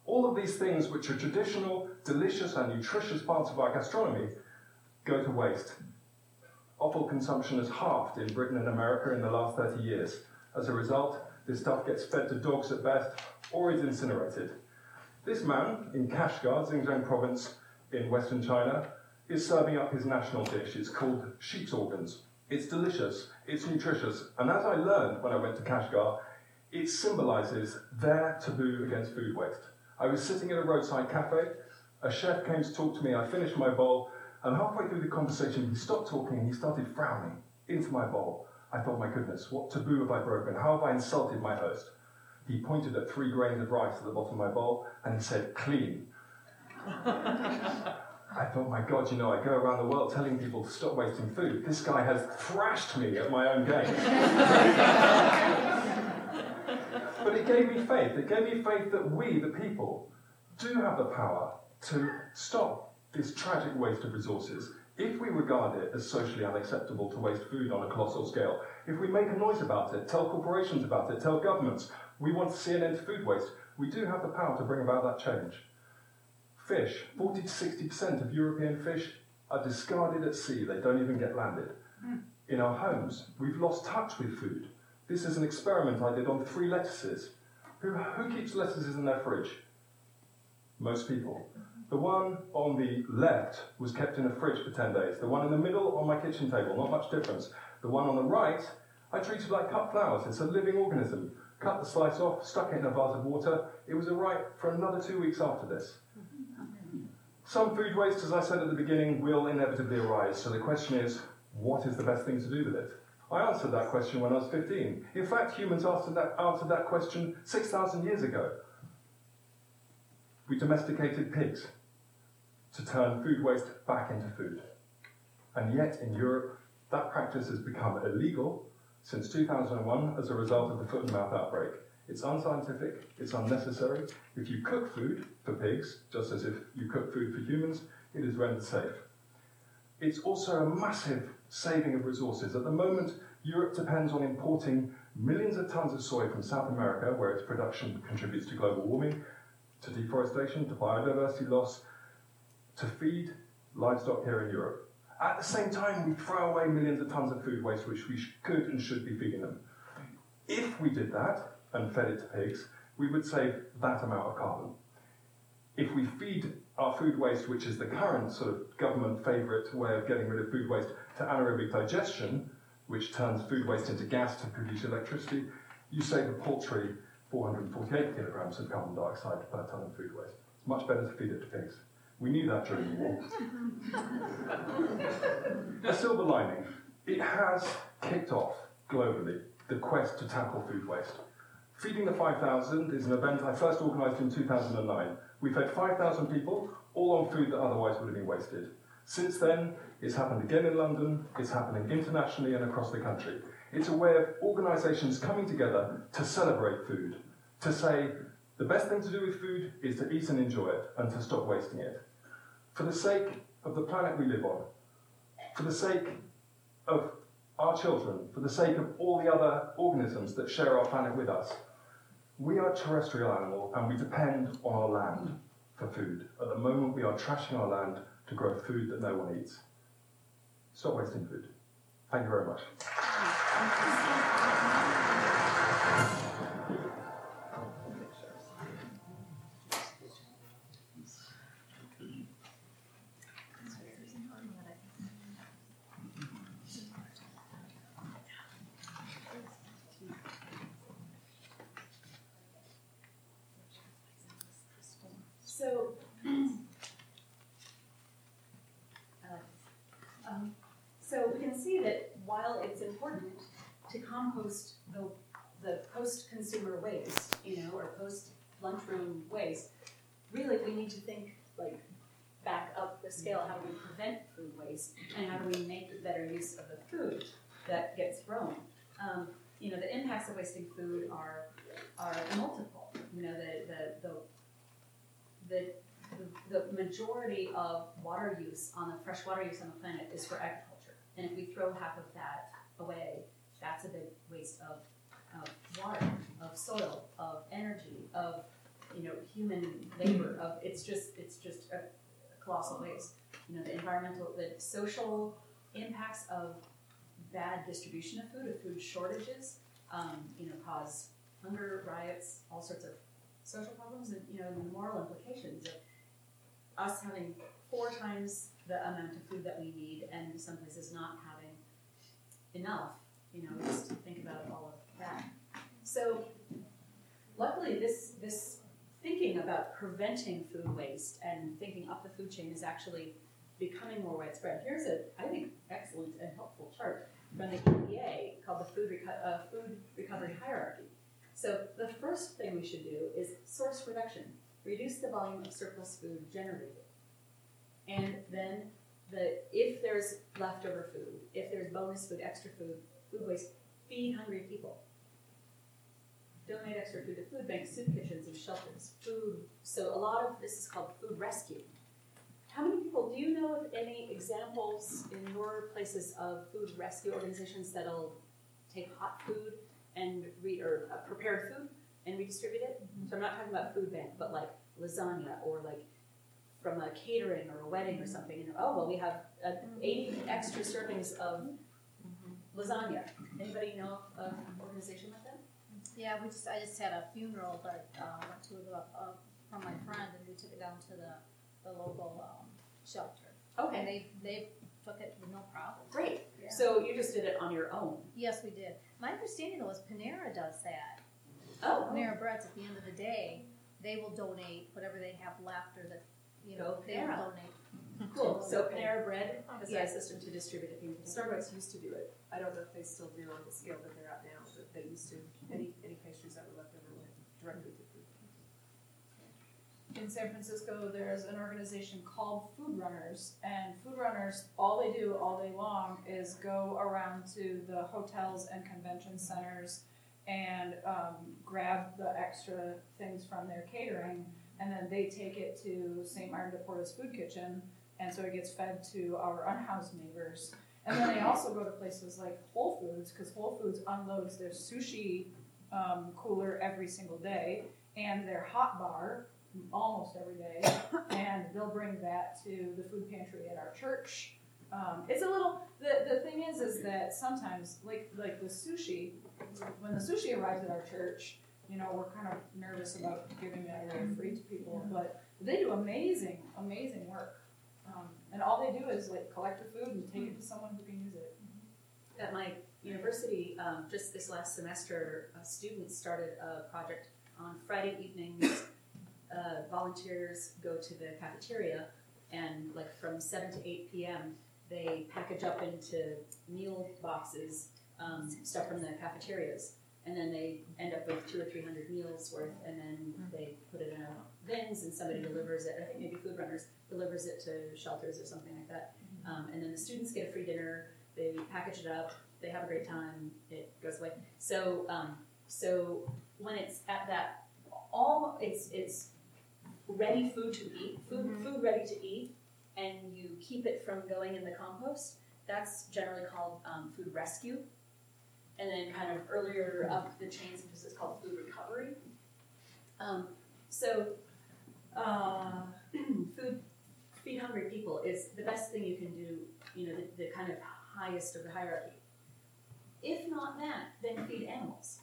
All of these things, which are traditional, delicious, and nutritious parts of our gastronomy, go to waste. Offal consumption has halved in Britain and America in the last thirty years. As a result, this stuff gets fed to dogs at best, or is incinerated. This man in Kashgar, Xinjiang province in western China, is serving up his national dish. It's called sheep's organs. It's delicious, it's nutritious, and as I learned when I went to Kashgar, it symbolizes their taboo against food waste. I was sitting at a roadside cafe, a chef came to talk to me, I finished my bowl, and halfway through the conversation he stopped talking and he started frowning into my bowl. I thought, my goodness, what taboo have I broken? How have I insulted my host? He pointed at three grains of rice at the bottom of my bowl and he said, clean. I thought, my God, you know, I go around the world telling people to stop wasting food. This guy has thrashed me at my own game. But it gave me faith. It gave me faith that we, the people, do have the power to stop this tragic waste of resources. If we regard it as socially unacceptable to waste food on a colossal scale, if we make a noise about it, tell corporations about it, tell governments, we want to see an end to food waste, we do have the power to bring about that change. Fish, forty to sixty percent of European fish are discarded at sea. They don't even get landed. In our homes, we've lost touch with food. This is an experiment I did on three lettuces. Who, who keeps lettuces in their fridge? Most people. The one on the left was kept in a fridge for ten days. The one in the middle on my kitchen table, not much difference. The one on the right, I treated like cut flowers. It's a living organism. Cut the slice off, stuck it in a vase of water. It was all right for another two weeks after this. Some food waste, as I said at the beginning, will inevitably arise. So the question is, what is the best thing to do with it? I answered that question when I was fifteen. In fact, humans answered that, answered that question six thousand years ago. We domesticated pigs to turn food waste back into food. And yet, in Europe, that practice has become illegal since two thousand one as a result of the foot and mouth outbreak. It's unscientific, it's unnecessary. If you cook food for pigs, just as if you cook food for humans, it is rendered safe. It's also a massive saving of resources. At the moment, Europe depends on importing millions of tons of soy from South America, where its production contributes to global warming, to deforestation, to biodiversity loss, to feed livestock here in Europe. At the same time, we throw away millions of tons of food waste, which we could and should be feeding them. If we did that, and fed it to pigs, we would save that amount of carbon. If we feed our food waste, which is the current sort of government favourite way of getting rid of food waste, to anaerobic digestion, which turns food waste into gas to produce electricity, you save a paltry four hundred forty-eight kilograms of carbon dioxide per tonne of food waste. It's much better to feed it to pigs. We knew that during the war. A silver lining. It has kicked off, globally, the quest to tackle food waste. Feeding the five thousand is an event I first organised in two thousand nine. We fed five thousand people, all on food that otherwise would have been wasted. Since then, it's happened again in London, it's happening internationally and across the country. It's a way of organisations coming together to celebrate food, to say the best thing to do with food is to eat and enjoy it, and to stop wasting it. For the sake of the planet we live on, for the sake of our children, for the sake of all the other organisms that share our planet with us. We are a terrestrial animal and we depend on our land for food. At the moment we are trashing our land to grow food that no one eats. Stop wasting food. Thank you very much. So, um, so we can see that while it's important to compost the, the post-consumer waste, you know, or post-lunchroom waste, really we need to think like back up the scale. How do we prevent food waste, and how do we make better use of the food that gets thrown? Um, you know, the impacts of wasting food are are multiple. You know, the the the The, the, the majority of water use on the fresh water use on the planet is for agriculture. And if we throw half of that away, that's a big waste of, of water, of soil, of energy, of you know, human labor of, it's just, it's just a colossal waste. You know, the environmental, the social impacts of bad distribution of food, of food shortages, um, you know, cause hunger, riots, all sorts of social problems, and, you know, the moral implications of us having four times the amount of food that we need, and some places not having enough, you know, just to think about all of that. So, luckily, this, this thinking about preventing food waste and thinking up the food chain is actually becoming more widespread. Here's a, I think, excellent and helpful chart from the E P A called the Food, Reco- uh, food Recovery Hierarchy. So the first thing we should do is source reduction. Reduce the volume of surplus food generated. And then the if there's leftover food, if there's bonus food, extra food, food waste, feed hungry people. Donate extra food to food banks, soup kitchens, and shelters. Food. So a lot of this is called food rescue. How many people, do you know of any examples in your places of food rescue organizations that'll take hot food and re, or uh, prepared food and redistribute it? Mm-hmm. So I'm not talking about food bank, but like lasagna or like from a catering or a wedding or something. And oh, well, we have uh, eighty extra servings of mm-hmm. lasagna. Anybody know of an organization like that? Yeah, we just I just had a funeral that uh, went to the, uh, from my friend, and we took it down to the the local um, shelter. Okay. And they they took it with no problem. Great. Yeah. So you just did it on your own. Yes, we did. My understanding though is Panera does that. Oh. Panera Breads, at the end of the day, they will donate whatever they have left, or that you know Go they will Panera. donate. Cool. So Panera Bread has Yeah. a system to distribute it. People. Starbucks used to do it. I don't know if they still do on the scale that they're at now, but they used to. Any any pastries that were left over went directly to food. In San Francisco, there's an organization called Food Runners, and Food Runners, all they do all day long is go around to the hotels and convention centers and um, grab the extra things from their catering, and then they take it to Saint Martin de Porres Food Kitchen, and so it gets fed to our unhoused neighbors. And then they also go to places like Whole Foods, because Whole Foods unloads their sushi um, cooler every single day, and their hot bar almost every day, and they'll bring that to the food pantry at our church. Um, it's a little, the, the thing is, is that sometimes, like like the sushi, when the sushi arrives at our church, you know, we're kind of nervous about giving that away free to people, but they do amazing, amazing work. Um, and all they do is like collect the food and take it to someone who can use it. At my university, um, just this last semester, uh, students started a project on Friday evenings. Uh, volunteers go to the cafeteria, and like from seven to eight p.m. they package up into meal boxes um, stuff from the cafeterias, and then they end up with two or three hundred meals worth, and then they put it in a bins, and somebody delivers it. I think maybe Food Runners delivers it to shelters or something like that. Um, and then the students get a free dinner. They package it up. They have a great time. It goes away. So, um, so when it's at that, all it's it's ready food to eat, food mm-hmm. food ready to eat, and you keep it from going in the compost. That's generally called um, food rescue. And then kind of earlier up the chain, sometimes it's called food recovery. Um, so uh, food feed hungry people is the best thing you can do. You know, the, the kind of highest of the hierarchy. If not that, then feed animals.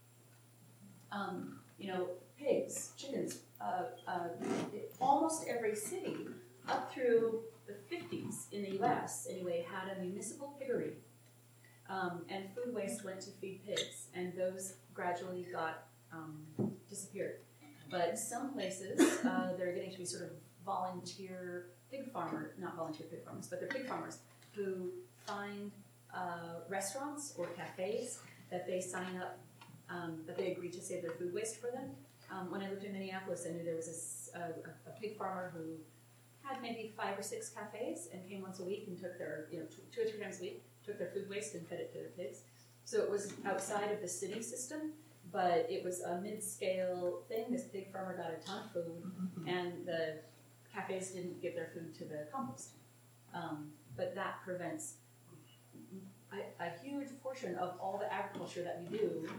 Um, you know, pigs, chickens. Uh, uh, almost every city up through the fifties in the U S anyway had a municipal piggery, um, and food waste went to feed pigs, and those gradually got um, disappeared. But some places uh, they're getting to be sort of volunteer pig farmer, not volunteer pig farmers, but they're pig farmers who find uh, restaurants or cafes that they sign up, um, that they agree to save their food waste for them. Um, when I lived in Minneapolis, I knew there was this, uh, a, a pig farmer who had maybe five or six cafes and came once a week and took their, you know, two, two or three times a week, took their food waste and fed it to their pigs. So it was outside of the city system, but it was a mid-scale thing. This pig farmer got a ton of food, and the cafes didn't give their food to the compost. Um, but that prevents a, a huge portion of all the agriculture that we do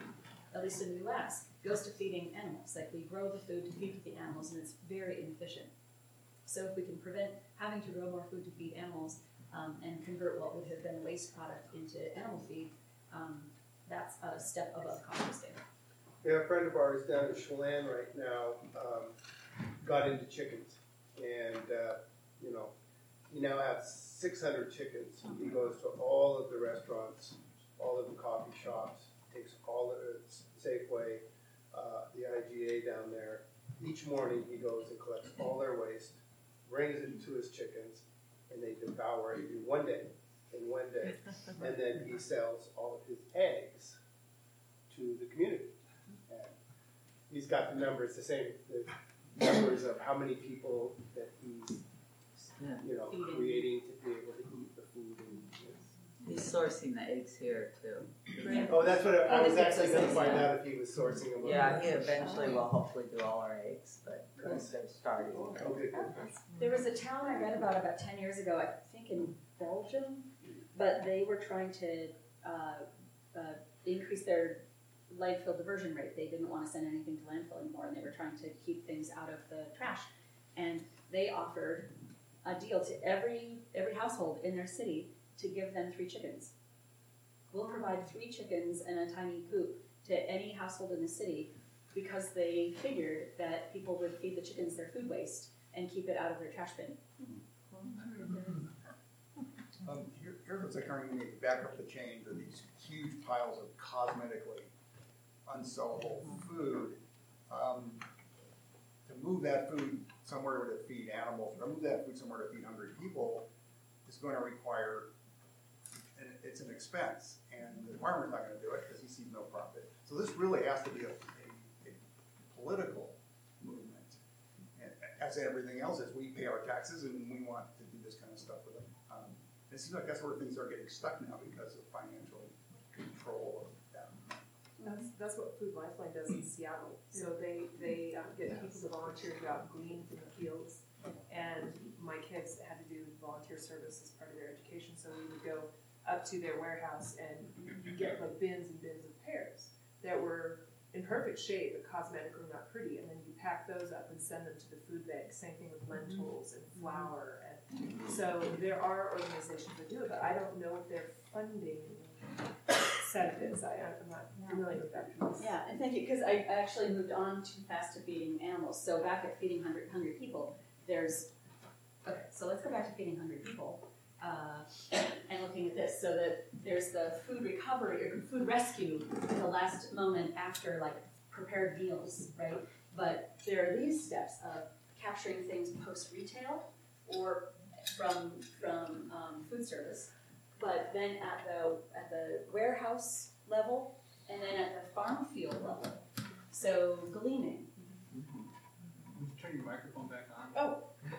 at least in the U S, goes to feeding animals. Like we grow the food to feed to the animals, and it's very inefficient. So if we can prevent having to grow more food to feed animals um, and convert what would have been a waste product into animal feed, um, that's a step above composting. Yeah, a friend of ours down in Chelan right now um, got into chickens, and uh, you know, he now has six hundred chickens. He goes to all of the restaurants, all of the coffee shops, takes all of it, Safeway, uh, the I G A down there. Each morning he goes and collects all their waste, brings it to his chickens, and they devour it in one day. In one day, and then he sells all of his eggs to the community. And he's got the numbers, the same the numbers of how many people that he's, you know, creating to be able to eat the food. And he's sourcing the eggs here too. Oh, that's what I, I was actually going to find out if he was sourcing them. Yeah, he eventually will hopefully do all our eggs, but they're starting. Okay. There was a town I read about about ten years ago, I think in Belgium, but they were trying to uh, uh, increase their landfill diversion rate. They didn't want to send anything to landfill anymore, and they were trying to keep things out of the trash. And they offered a deal to every every household in their city to give them three chickens. We'll provide three chickens and a tiny coop to any household in the city because they figured that people would feed the chickens their food waste and keep it out of their trash bin. Um, here, here's what's occurring when you back up the chain to these huge piles of cosmetically unsellable food. Um, to move that food somewhere to feed animals, or move that food somewhere to feed hungry people, is going to require, and it's an expense, and the farmer's not going to do it because he sees no profit. So this really has to be a, a, a political movement. And as everything else is, we pay our taxes and we want to do this kind of stuff with them. Um, it seems like that's where things are getting stuck now because of financial control of them. That's, that's what Food Lifeline does in Seattle. So they, they um, get people to volunteer to go out and glean from the fields. And my kids had to do volunteer service as part of their education. So we would go up to their warehouse and you get like bins and bins of pears that were in perfect shape but cosmetically not pretty. And then you pack those up and send them to the food bank. Same thing with lentils and flour. And so there are organizations that do it, but I don't know what their funding setup is. I, I'm not familiar with that piece. Yeah, and thank you, because I actually moved on too fast to feeding animals. So back at Feeding Hungry, hungry People, there's, okay, so let's go back to Feeding Hungry People uh, and looking at this. So that there's the food recovery or food rescue at the last moment after like prepared meals, right? But there are these steps of capturing things post-retail or from, from um, food service. But then at the at the warehouse level, and then at the farm field level. So gleaning. Turn your microphone back on. Oh.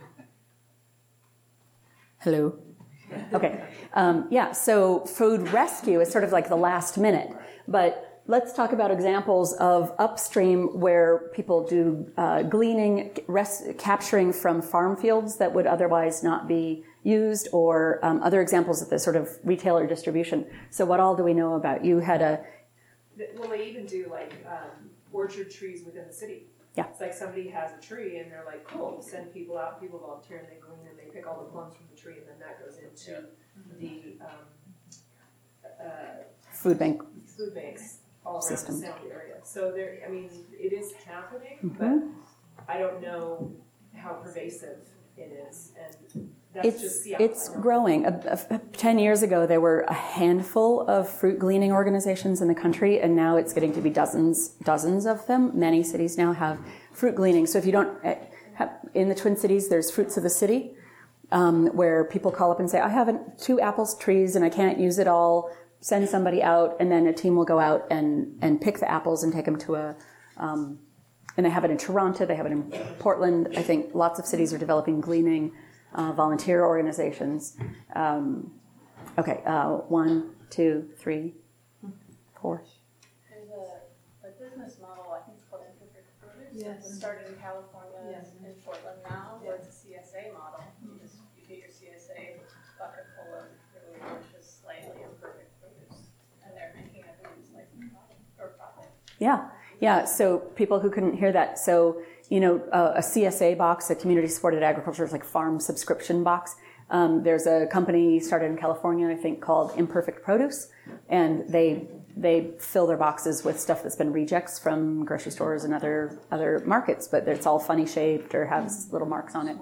Hello. Okay. Um, yeah. So food rescue is sort of like the last minute, but let's talk about examples of upstream where people do uh, gleaning, res- capturing from farm fields that would otherwise not be used, or um, other examples of the sort of retailer distribution. So what all do we know about? You had a... Well, they even do like um, orchard trees within the city. Yeah. It's like somebody has a tree and they're like, cool, send people out, people volunteer and they glean and they pick all the plums from the tree and then that goes into the um, uh, food bank. Food banks all around System. the Sound area. So there, I mean, it is happening, Mm-hmm. but I don't know how pervasive it is. And that's It's just Seattle. it's growing. Uh, uh, Ten years ago, there were a handful of fruit gleaning organizations in the country, and now it's getting to be dozens, dozens of them. Many cities now have fruit gleaning. So if you don't uh, have, in the Twin Cities, there's Fruits of the City, um, where people call up and say, "I have an, two apples trees and I can't use it all." Send somebody out, and then a team will go out and and pick the apples and take them to a. Um, and they have it in Toronto. They have it in Portland. I think lots of cities are developing gleaning. Uh, volunteer organizations. Um, okay, uh, one, two, three, four. There's a, a business model, I think it's called Imperfect Produce. Yes. It started in California Yes. and in Portland now, where it's a C S A model. You just you get your C S A bucket full of really delicious, slightly imperfect produce, and they're making, I believe, it's like profit or profit. Yeah, yeah. So people who couldn't hear that, so you know, uh, a C S A box, a community supported agriculture, is like farm subscription box. Um, there's a company started in California, I think, called Imperfect Produce, and they they fill their boxes with stuff that's been rejects from grocery stores and other other markets, but it's all funny shaped or has little marks on it,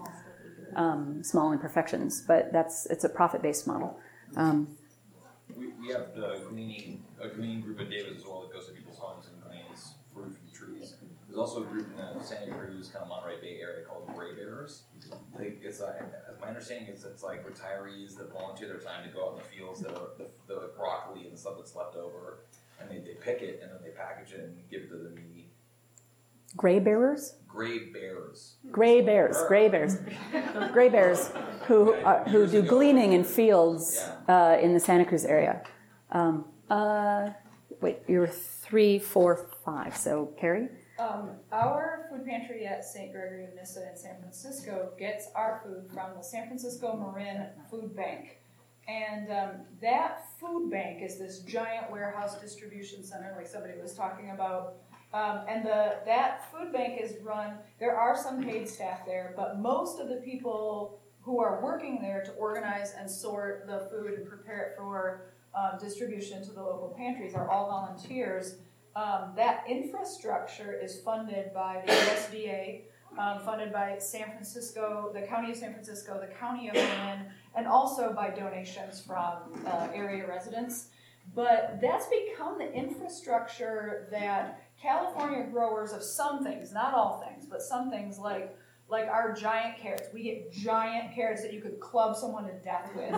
um, small imperfections. But that's it's a profit based model. Um, we, we have the gleaning a gleaning group at Davis as well that goes to people's homes and gleans fruit from trees. There's also a group in the Santa Cruz, kind of Monterey Bay area called Gray Bearers. Like it's uh, my understanding is it's like retirees that volunteer their time to go out in the fields, that are, the, the broccoli and the stuff that's left over, and they, they pick it and then they package it and give it to the needy. Gray bearers? Gray bears. Gray bears. Gray bears. Gray bears who uh, who do gleaning in fields uh, in the Santa Cruz area. Um, uh, wait, you were three, four, five. So Carrie. Um, our food pantry at Saint Gregory of Nyssa in San Francisco gets our food from the San Francisco Marin Food Bank. And um, that food bank is this giant warehouse distribution center like somebody was talking about. Um, and the that food bank is run, there are some paid staff there, but most of the people who are working there to organize and sort the food and prepare it for um, distribution to the local pantries are all volunteers. Um, that infrastructure is funded by the U S D A, um, funded by San Francisco, the County of San Francisco, the County of Marin, and also by donations from uh, area residents. But that's become the infrastructure that California growers of some things, not all things, but some things like like our giant carrots. We get giant carrots that you could club someone to death with.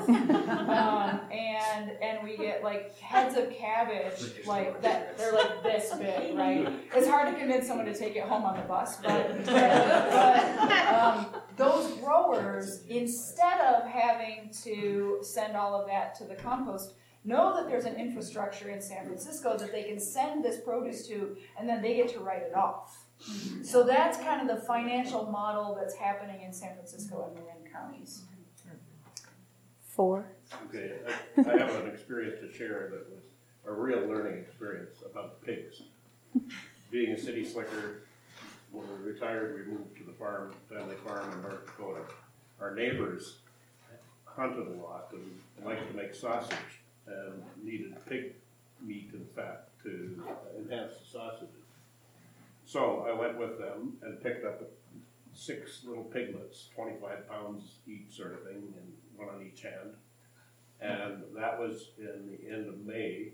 um, and and we get like heads of cabbage like that. They're like this big, right? It's hard to convince someone to take it home on the bus, but, but um, those growers, instead of having to send all of that to the compost, know that there's an infrastructure in San Francisco that they can send this produce to, and then they get to write it off. So that's kind of the financial model that's happening in San Francisco and Marin counties. Four. Okay, I, I have an experience to share that was a real learning experience about pigs. Being a city slicker, when we retired, we moved to the farm, family farm in North Dakota. Our neighbors hunted a lot and liked to make sausage and needed pig meat and fat to enhance the sausages. So I went with them and picked up six little piglets, twenty-five pounds each sort of thing, and one on each hand. And that was in the end of May.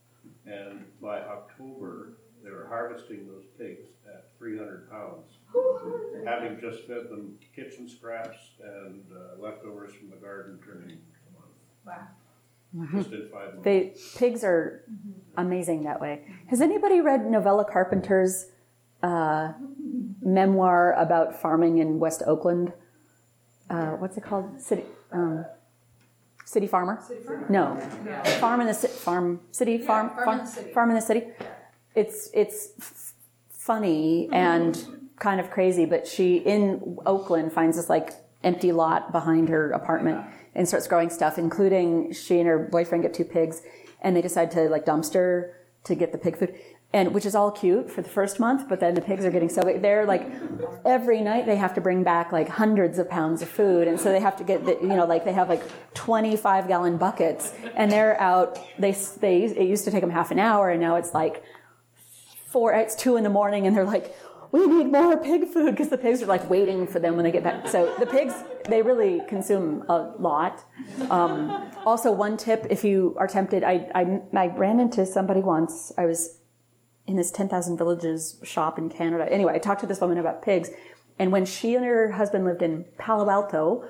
And by October, they were harvesting those pigs at three hundred pounds, having just fed them kitchen scraps and uh, leftovers from the garden turning a month. Wow. Mm-hmm. Just in five months. They, pigs are amazing that way. Has anybody read Novella Carpenter's uh, memoir about farming in West Oakland? Uh, what's it called? City um, City Farmer? City Farmer? No, No. Farm in the City. Farm City Yeah, Farm Farm Farm in the City. Farm in the City. It's it's f- funny and kind of crazy, but she in Oakland finds this like empty lot behind her apartment and starts growing stuff, including she and her boyfriend get two pigs, and they decide to like dumpster to get the pig food. And which is all cute for the first month, but then the pigs are getting so big. They're like, every night they have to bring back like hundreds of pounds of food. And so they have to get, the, you know, like they have like twenty-five gallon buckets and they're out, they, they, it used to take them half an hour and now it's like four, it's two in the morning and they're like, we need more pig food because the pigs are like waiting for them when they get back. So the pigs, they really consume a lot. Um, also one tip, if you are tempted, I, I, I ran into somebody once, I was in this ten thousand Villages shop in Canada. Anyway, I talked to this woman about pigs, and when she and her husband lived in Palo Alto,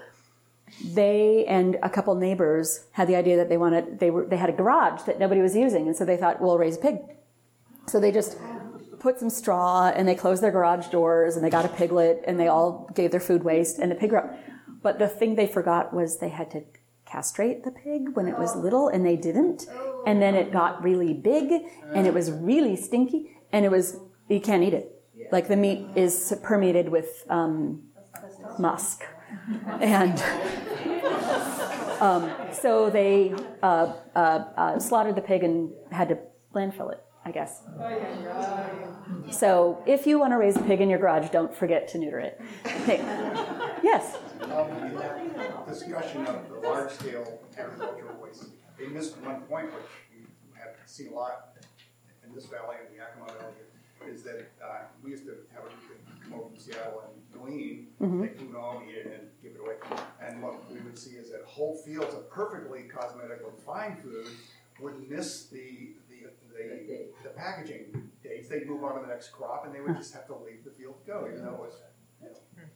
they and a couple neighbors had the idea that they wanted, they were, they had a garage that nobody was using, and so they thought, we'll raise a pig. So they just put some straw, and they closed their garage doors, and they got a piglet, and they all gave their food waste, and the pig grew up. But the thing they forgot was they had to castrate the pig when it was little, and they didn't. And then it got really big, and it was really stinky, and it was, you can't eat it. Like the meat is permeated with um, musk. And um, so they uh, uh, uh, slaughtered the pig and had to landfill it I guess. Oh, yeah, yeah. So if you want to raise a pig in your garage, don't forget to neuter it. Okay. Yes? Um, discussion of the large-scale agricultural waste. They missed one point, which you have seen a lot in this valley and the Yakima Valley, is that uh, we used to have a group come over from Seattle and glean, Mhm. take food home, eat it, and give it away. And what we would see is that whole fields of perfectly cosmetically fine food would miss the the the, the packaging dates. They'd move on to the next crop, and they would just have to leave the field to go, even though it was. You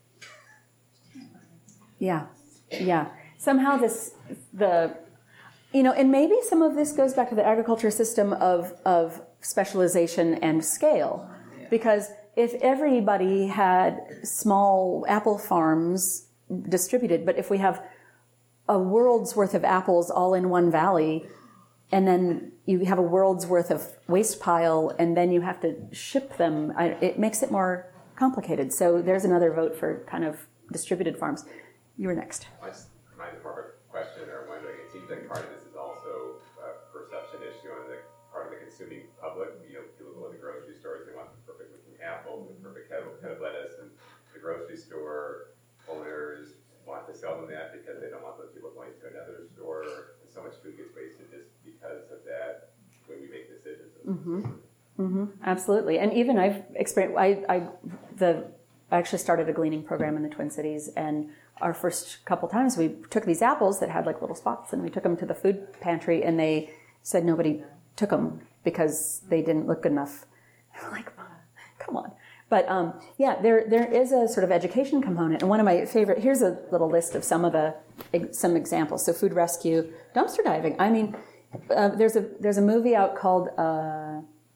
know. Yeah, yeah. Somehow this, the, you know, and maybe some of this goes back to the agriculture system of, of specialization and scale. Because if everybody had small apple farms distributed, but if we have a world's worth of apples all in one valley, and then you have a world's worth of waste pile, and then you have to ship them, I, it makes it more complicated. So there's another vote for kind of distributed farms. You were next. Mine's more of a question or wondering. It seems like part of this is also a perception issue on the part of the consuming public. You know, people go to the grocery stores, they want the perfect looking apple, the perfect head of, head of lettuce, and the grocery store owners want to sell them that because they don't want those people going to another store. And so much food gets wasted just because of that when we make decisions. Mm-hmm. Mm-hmm. Absolutely. And even I've experienced, I, I, the, I actually started a gleaning program in the Twin Cities, and our first couple times we took these apples that had like little spots, and we took them to the food pantry, and they said nobody took them because they didn't look good enough. I'm like, come on. But um, yeah, there there is a sort of education component. And one of my favorite, here's a little list of some of the, some examples. So food rescue, dumpster diving. I mean, uh, there's a there's a movie out called uh,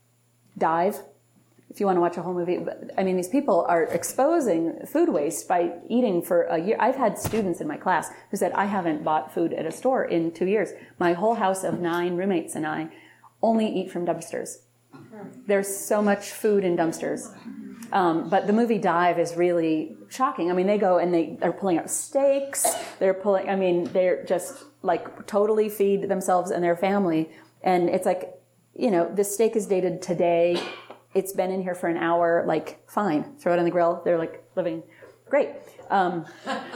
Dive, if you want to watch a whole movie. I mean, these people are exposing food waste by eating for a year. I've had students in my class who said, I haven't bought food at a store in two years. My whole house of nine roommates and I only eat from dumpsters. There's so much food in dumpsters. Um, but the movie Dive is really shocking. I mean, they go and they, they're pulling out steaks. They're pulling, I mean, they're just like totally feed themselves and their family. And it's like, you know, this steak is dated today. It's been in here for an hour, like, fine, throw it on the grill. They're like living great. Um,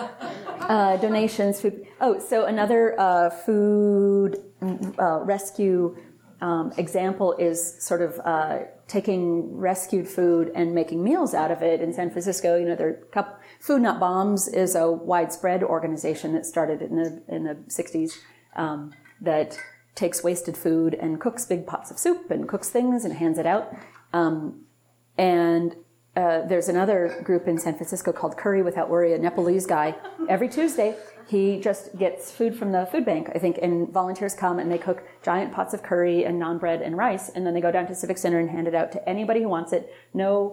uh, donations, food. Oh, so another uh, food uh, rescue um, example is sort of uh, taking rescued food and making meals out of it. In San Francisco, you know, there are Food Not Bombs is a widespread organization that started in the in the sixties um, that takes wasted food and cooks big pots of soup and cooks things and hands it out. Um, and uh, there's another group in San Francisco called Curry Without Worry, a Nepalese guy. Every Tuesday, he just gets food from the food bank, I think, and volunteers come and they cook giant pots of curry and naan bread and rice, and then they go down to Civic Center and hand it out to anybody who wants it. No,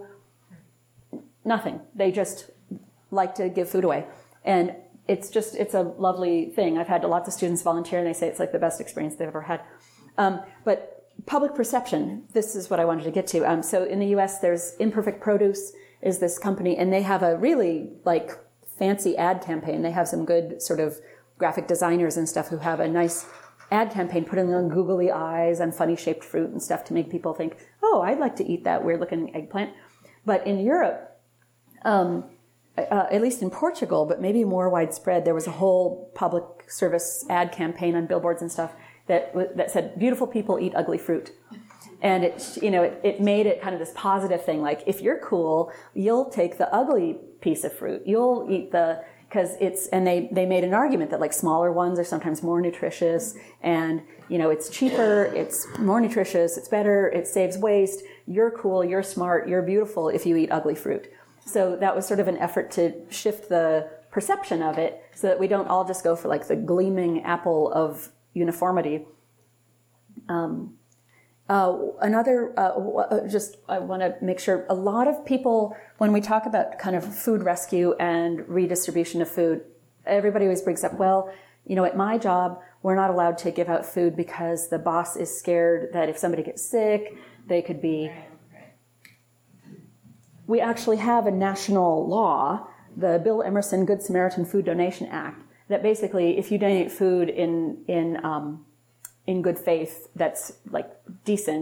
nothing. They just like to give food away. And it's just, it's a lovely thing. I've had lots of students volunteer, and they say it's like the best experience they've ever had. Um, but public perception, this is what I wanted to get to. Um, so in the U S, there's Imperfect Produce is this company, and they have a really like fancy ad campaign. They have some good sort of graphic designers and stuff who have a nice ad campaign, putting on googly eyes and funny shaped fruit and stuff to make people think, oh, I'd like to eat that weird looking eggplant. But in Europe, um, uh, at least in Portugal, but maybe more widespread, there was a whole public service ad campaign on billboards and stuff that that said, beautiful people eat ugly fruit. And it, you know, it, it made it kind of this positive thing. Like, if you're cool, you'll take the ugly piece of fruit. You'll eat the, because it's, and they, they made an argument that like smaller ones are sometimes more nutritious, and, you know, it's cheaper, it's more nutritious, it's better, it saves waste. You're cool, you're smart, you're beautiful if you eat ugly fruit. So that was sort of an effort to shift the perception of it so that we don't all just go for like the gleaming apple of uniformity. Um, uh, another, uh, just I want to make sure, a lot of people, when we talk about kind of food rescue and redistribution of food, everybody always brings up, well, you know, at my job, we're not allowed to give out food because the boss is scared that if somebody gets sick, they could be... We actually have a national law, the Bill Emerson Good Samaritan Food Donation Act, that basically, if you donate food in in um, in good faith, that's like decent,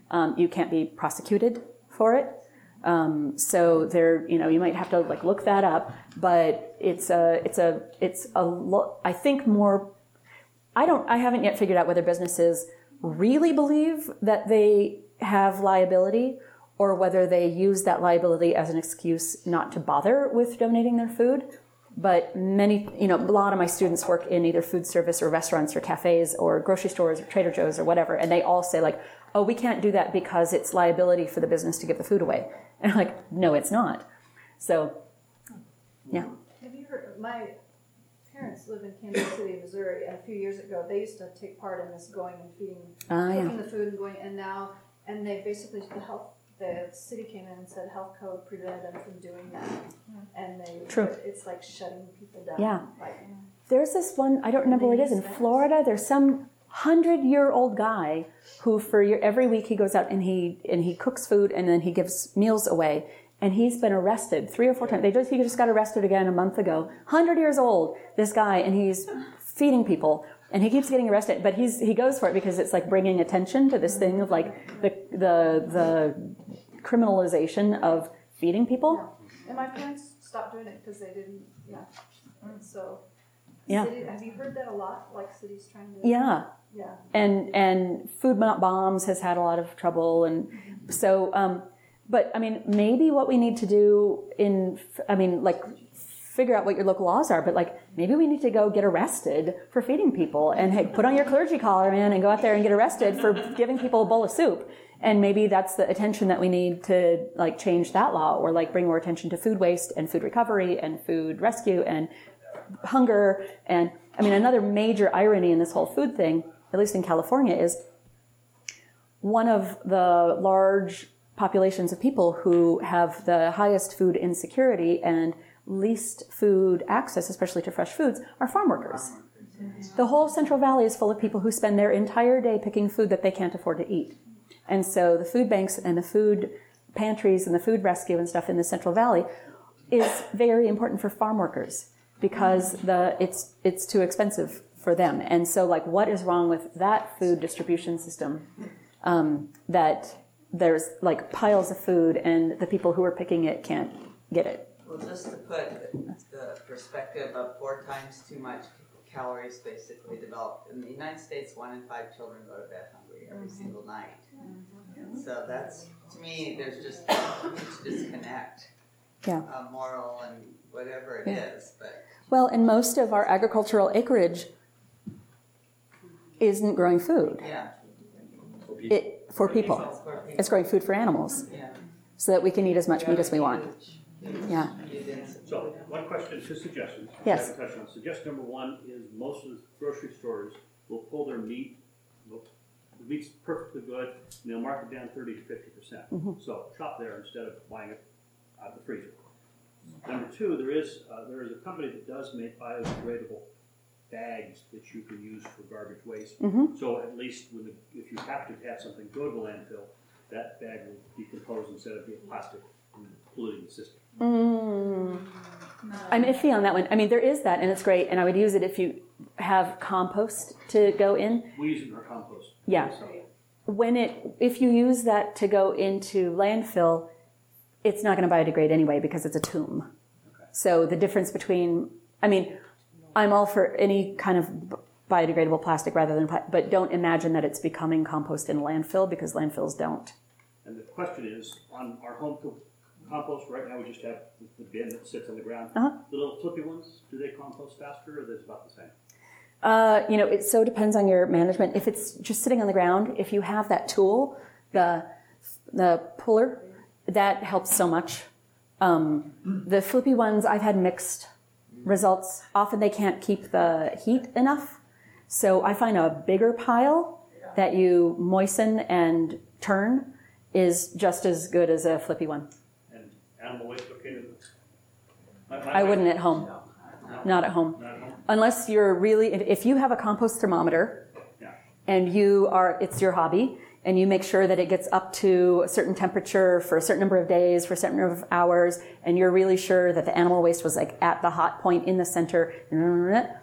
um, you can't be prosecuted for it. Um, so there, you know, you might have to like look that up, but it's a, it's a, it's a, lo- I think more, I don't, I haven't yet figured out whether businesses really believe that they have liability or whether they use that liability as an excuse not to bother with donating their food. But many, you know, a lot of my students work in either food service or restaurants or cafes or grocery stores or Trader Joe's or whatever. And they all say like, oh, we can't do that because it's liability for the business to give the food away. And I'm like, no, it's not. So, yeah. Have you heard, my parents live in Kansas City, Missouri, and a few years ago, they used to take part in this going and feeding, Ah, yeah. cooking the food and going, and now, and they basically, the health, the city came in and said health code prevented them from doing that. And they, True. it's like shutting people down. Yeah. Like, There's this one, I don't remember where it is, in Florida, there's some hundred-year-old guy who for year, every week he goes out and he and he cooks food and then he gives meals away. And he's been arrested three or four times. They just, he just got arrested again a month ago. Hundred years old, this guy, and he's feeding people. And he keeps getting arrested, but he's he goes for it because it's like bringing attention to this thing of like the the the criminalization of feeding people. yeah. And my parents stopped doing it because they didn't, yeah. And so, Yeah. city, have you heard that a lot? Like cities trying to, Yeah. yeah. And and Food Not Bombs has had a lot of trouble, and so. Um, but I mean, maybe what we need to do in, I mean, like, figure out what your local laws are. But like, maybe we need to go get arrested for feeding people, and hey, put on your clergy collar, man, and go out there and get arrested for giving people a bowl of soup. And maybe that's the attention that we need to like change that law, or like bring more attention to food waste and food recovery and food rescue and hunger. And I mean, another major irony in this whole food thing, at least in California, is one of the large populations of people who have the highest food insecurity and least food access, especially to fresh foods, are farm workers. The whole Central Valley is full of people who spend their entire day picking food that they can't afford to eat. And so the food banks and the food pantries and the food rescue and stuff in the Central Valley is very important for farm workers because the it's it's too expensive for them. And so like, what is wrong with that food distribution system? Um, that there's like piles of food and the people who are picking it can't get it. Well, just to put the perspective of four times too much calories basically developed. In the United States, one in five children go to bed hungry every mm-hmm. single night. Mm-hmm. So that's, to me, there's just a huge disconnect. Yeah. Uh, moral and whatever it yeah. is. But well, and most of our agricultural acreage isn't growing food. Yeah. It for people. For people. It's growing food for animals. Yeah. So that we can eat as much meat as we want. Yeah. So, one question, two suggestions. Yes. On. Suggestion number one is most of the grocery stores will pull their meat, will, the meat's perfectly good, and they'll mark it down thirty to fifty percent. Mm-hmm. So, shop there instead of buying it out of the freezer. Number two, there is uh, there is a company that does make biodegradable bags that you can use for garbage waste. Mm-hmm. So, at least when the, if you have to have something go to the landfill, that bag will decompose instead of being plastic and polluting the system. Mm. I'm iffy on that one. I mean, there is that, and it's great, and I would use it if you have compost to go in. We use it in our compost. Yeah. When it, if you use that to go into landfill, it's not going to biodegrade anyway because it's a tomb. Okay. So the difference between, I mean, I'm all for any kind of biodegradable plastic rather than, but don't imagine that it's becoming compost in landfill because landfills don't. And the question is, on our home compost right now, we just have the bin that sits on the ground. Uh-huh. The little flippy ones, do they compost faster, or are they about the same? Uh, you know, it so depends on your management. If it's just sitting on the ground, if you have that tool, the the puller, that helps so much. Um, the flippy ones, I've had mixed results. Often they can't keep the heat enough. So I find a bigger pile that you moisten and turn is just as good as a flippy one. And animal waste okay? My, my I wouldn't at home. No. No. Not at home. Not at home. Unless you're really, if you have a compost thermometer yeah. and you are, it's your hobby, and you make sure that it gets up to a certain temperature for a certain number of days, for a certain number of hours, and you're really sure that the animal waste was like at the hot point in the center,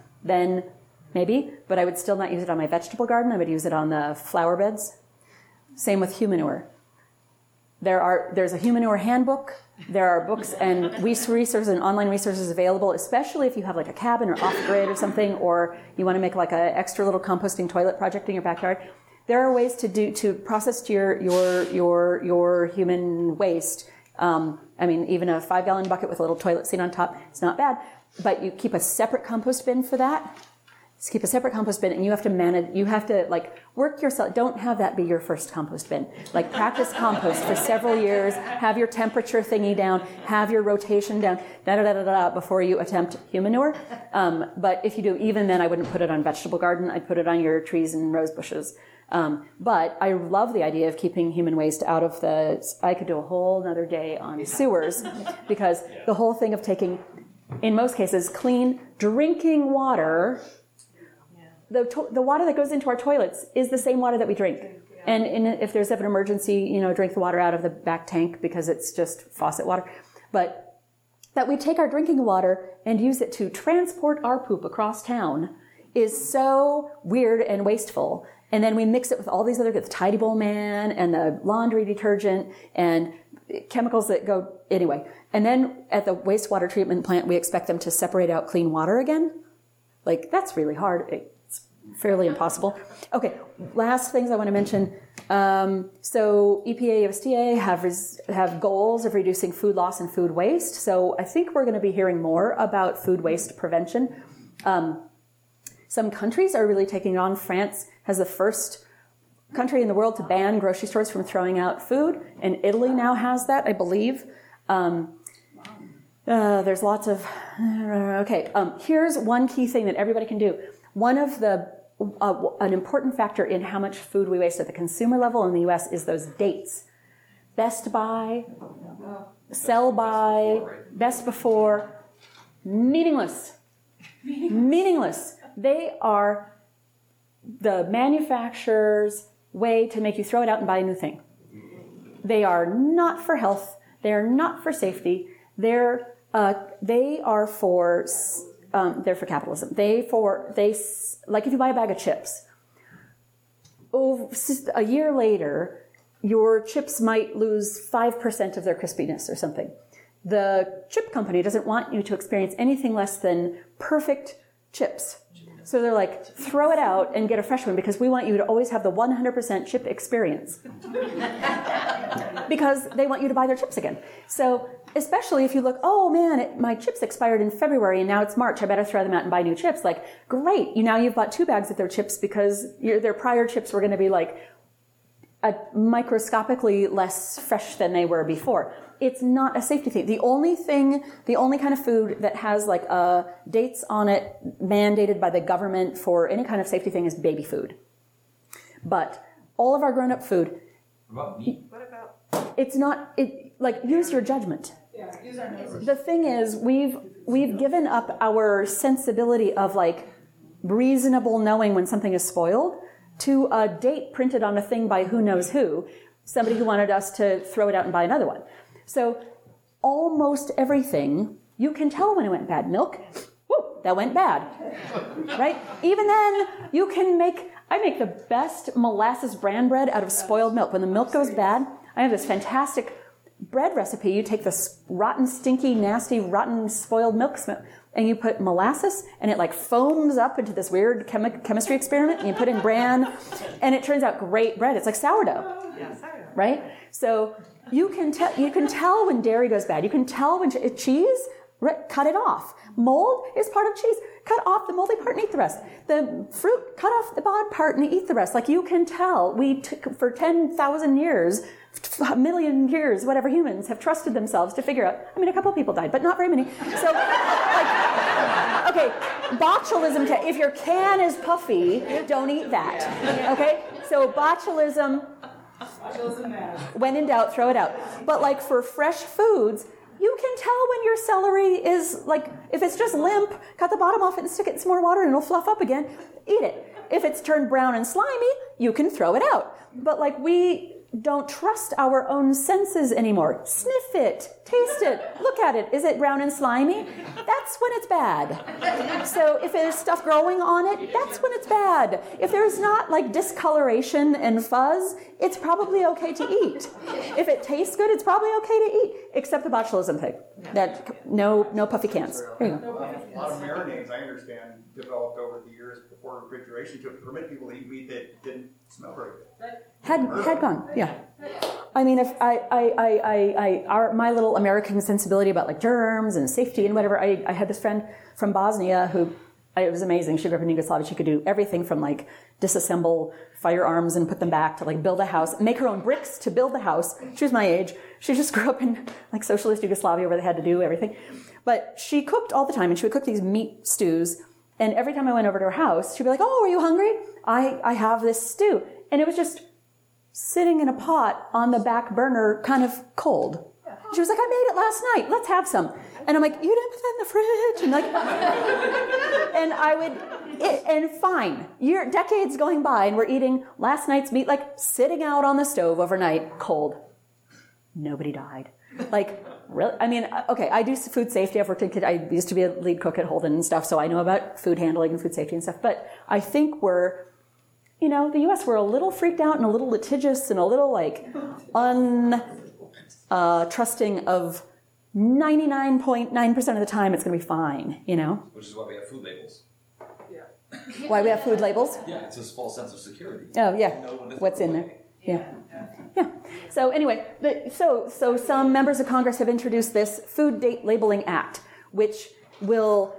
then maybe, but I would still not use it on my vegetable garden. I would use it on the flower beds. Same with humanure. There are, there's a humanure handbook. There are books and resources and online resources available, especially if you have like a cabin or off-grid or something, or you want to make like an extra little composting toilet project in your backyard. There are ways to do to process your your your your human waste. Um, I mean, even a five-gallon bucket with a little toilet seat on top, it's not bad. But you keep a separate compost bin for that. Just keep a separate compost bin, and you have to manage. You have to like work yourself. Don't have that be your first compost bin. Like practice compost for several years. Have your temperature thingy down. Have your rotation down. Da da da da da. Before you attempt humanure. Um, but if you do, even then, I wouldn't put it on vegetable garden. I'd put it on your trees and rose bushes. Um, but I love the idea of keeping human waste out of the. I could do a whole another day on sewers, because the whole thing of taking, in most cases, clean drinking water. The, to- the water that goes into our toilets is the same water that we drink. And in, if there's ever an emergency, you know, drink the water out of the back tank because it's just faucet water. But that we take our drinking water and use it to transport our poop across town is so weird and wasteful. And then we mix it with all these other, the Tidy Bowl Man and the laundry detergent and chemicals that go, anyway. And then at the wastewater treatment plant, we expect them to separate out clean water again. Like, that's really hard. It, fairly impossible. Okay, last things I want to mention. Um, so E P A, U S D A have res- have goals of reducing food loss and food waste. So I think we're going to be hearing more about food waste prevention. Um, some countries are really taking it on. France has the first country in the world to ban grocery stores from throwing out food, and Italy now has that, I believe. Um, uh, there's lots of... Uh, okay, um, here's one key thing that everybody can do. One of the, uh, an important factor in how much food we waste at the consumer level in the U S is those dates. Best by, sell by, best before, meaningless. Meaningless. They are the manufacturer's way to make you throw it out and buy a new thing. They are not for health. They are not for safety. They're, uh, they are for... Um, they're for capitalism. They for they like if you buy a bag of chips, oh, a year later, your chips might lose five percent of their crispiness or something. The chip company doesn't want you to experience anything less than perfect chips. So they're like, throw it out and get a fresh one because we want you to always have the one hundred percent chip experience. Because they want you to buy their chips again. So especially if you look, oh man, it, my chips expired in February and now it's March, I better throw them out and buy new chips. Like, great, you now you've bought two bags of their chips because your, their prior chips were going to be like a microscopically less fresh than they were before. It's not a safety thing. The only thing, the only kind of food that has like uh, dates on it mandated by the government for any kind of safety thing is baby food. But all of our grown-up food, what about meat? What about? It's not, it, like, use your judgment. Yeah, use our neighbors. The thing is, we've we've given up our sensibility of like reasonable knowing when something is spoiled to a date printed on a thing by who knows who, somebody who wanted us to throw it out and buy another one. So almost everything, you can tell when it went bad. Milk, whoo, that went bad, right? Even then, you can make, I make the best molasses bran bread out of spoiled milk. When the milk goes bad, I have this fantastic bread recipe. You take this rotten, stinky, nasty, rotten, spoiled milk and you put molasses and it like foams up into this weird chemi- chemistry experiment and you put in bran and it turns out great bread. It's like sourdough, Yeah, sourdough. right? So you can tell you can tell when dairy goes bad. You can tell when che- cheese, right, cut it off. Mold is part of cheese. Cut off the moldy part and eat the rest. The fruit, cut off the bad part and eat the rest. Like you can tell. We t- for ten thousand years, a million years, whatever humans have trusted themselves to figure out. I mean, a couple people died, but not very many. So, like, okay, botulism. Te- if your can is puffy, don't eat that. Okay, so botulism. When in doubt, throw it out. But like for fresh foods, you can tell when your celery is like, if it's just limp, cut the bottom off it and stick it in some more water and it'll fluff up again. Eat it. If it's turned brown and slimy, you can throw it out. But like we, don't trust our own senses anymore. Sniff it, taste it, look at it. Is it brown and slimy? That's when it's bad. So if there's stuff growing on it, that's when it's bad. If there's not like discoloration and fuzz, it's probably okay to eat. If it tastes good, it's probably okay to eat, except the botulism pig. That no no puffy cans. There you go. A lot of marinades, I understand, developed over the years before refrigeration to permit people to eat meat that didn't smell very good. Had had gone, yeah. I mean, if I, I, I, I, I our, my little American sensibility about like germs and safety and whatever. I, I had this friend from Bosnia who, I, it was amazing. She grew up in Yugoslavia. She could do everything from like disassemble firearms and put them back to like build a house, make her own bricks to build the house. She was my age. She just grew up in like socialist Yugoslavia where they had to do everything. But she cooked all the time, and she would cook these meat stews. And every time I went over to her house, she'd be like, "Oh, are you hungry? I, I have this stew." And it was just sitting in a pot on the back burner, kind of cold. She was like, "I made it last night. Let's have some." And I'm like, "You didn't put that in the fridge?" And like, and I would, it, and fine. Year, decades going by, and we're eating last night's meat, like sitting out on the stove overnight, cold. Nobody died. Like, really? I mean, okay, I do food safety. I've worked in, I used to be a lead cook at Holden and stuff, so I know about food handling and food safety and stuff. But I think we're, you know, the U S, we're a little freaked out and a little litigious and a little like un uh, trusting of ninety-nine point nine percent of the time it's going to be fine, you know? Which is why we have food labels. Yeah. Why we have food labels? Yeah, it's this false sense of security. Oh, yeah. You know when it's What's in away. there? Yeah. Yeah. So anyway, the, so so some members of Congress have introduced this Food Date Labeling Act, which will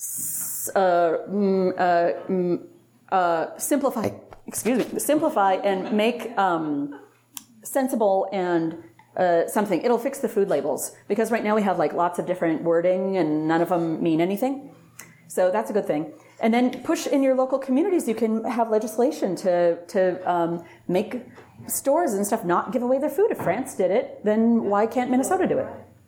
uh, mm, uh, mm, uh, simplify, excuse me, simplify and make um, sensible and uh, something. It'll fix the food labels, because right now we have like lots of different wording and none of them mean anything. So that's a good thing. And then push in your local communities. You can have legislation to to um, make stores and stuff not give away their food. If France did it, then why can't Minnesota do it?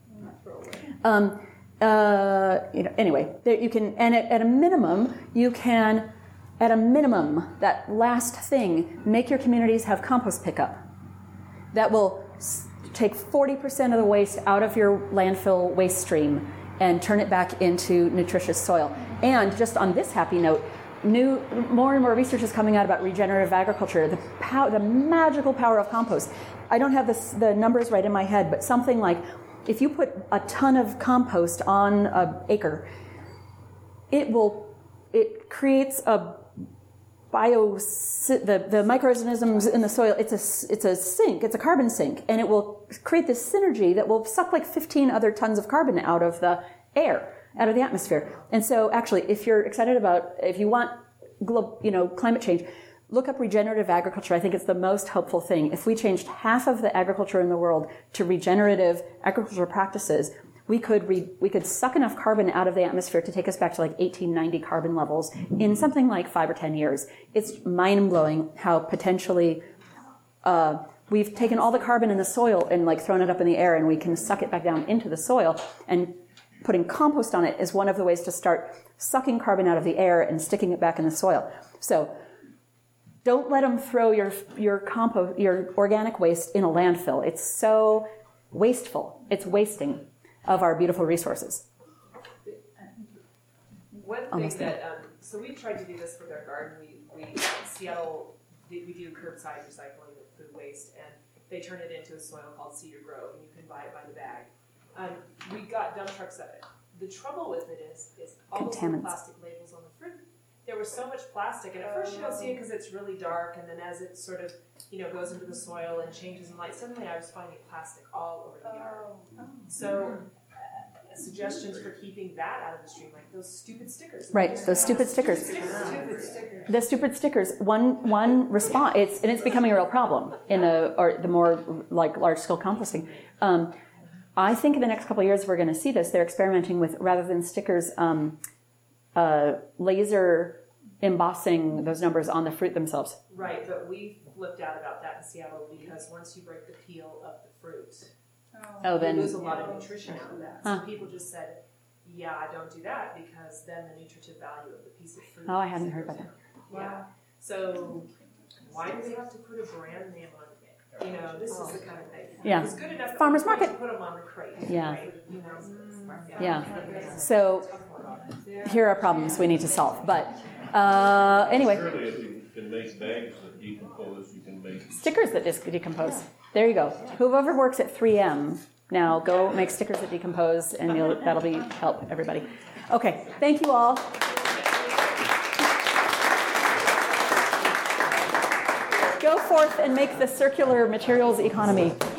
Um, uh, you know, anyway, there you can, and at, at a minimum, you can, at a minimum, that last thing, make your communities have compost pickup. That will s- take forty percent of the waste out of your landfill waste stream and turn it back into nutritious soil. And just on this happy note, New, more and more research is coming out about regenerative agriculture, the pow, the magical power of compost. I don't have this, the numbers right in my head, but something like if you put a ton of compost on an acre, it will, it creates a bio, the, the microorganisms in the soil, it's a, it's a sink, it's a carbon sink, and it will create this synergy that will suck like fifteen other tons of carbon out of the air, out of the atmosphere. And so actually, if you're excited about, if you want, glo- you know, climate change, look up regenerative agriculture. I think it's the most hopeful thing. If we changed half of the agriculture in the world to regenerative agricultural practices, we could re- we could suck enough carbon out of the atmosphere to take us back to like eighteen ninety carbon levels in something like five or ten years. It's mind-blowing how potentially uh, we've taken all the carbon in the soil and like thrown it up in the air, and we can suck it back down into the soil. And putting compost on it is one of the ways to start sucking carbon out of the air and sticking it back in the soil. So don't let them throw your your compost, your organic waste in a landfill. It's so wasteful. It's wasting of our beautiful resources. One thing Almost that, um, so we tried to do this with our garden. We, we Seattle, we do curbside recycling of food waste, and they turn it into a soil called Cedar Grove, and you can buy it by the bag. Um, we got dump trucks of it. The trouble with it is, is all those little plastic labels on the fruit. There was so much plastic, and at first you don't see it because it's really dark, and then as it sort of, you know, goes into the soil and changes in light, suddenly I was finding plastic all over the yard. So, uh, suggestions for keeping that out of the stream, like those stupid stickers. Right, those stupid stickers. Stupid stickers. The stupid stickers. One one response. It's and it's becoming a real problem in a or the more like large scale composting. Um, I think in the next couple of years we're going to see this. They're experimenting with, rather than stickers, um, uh, laser embossing those numbers on the fruit themselves. Right, but we flipped out about that in Seattle because once you break the peel of the fruit, Oh, then you lose a lot of nutrition out of that. Huh. So people just said, yeah, don't do that because then the nutritive value of the piece of fruit. Oh, I hadn't heard about that. Yeah. So why do we have to put a brand name on You know, this is the kind of thing. Yeah. It's good enough that Farmers we market. put them on the crate. Yeah. Right? You know, Yeah. So here are problems we need to solve. But uh, anyway. Surely if you can make bags that decompose, you can make Stickers that dis- decompose. There you go. Whoever works at three M now, go make stickers that decompose, and you'll, that'll be help everybody. Okay, thank you all. Go forth and make the circular materials economy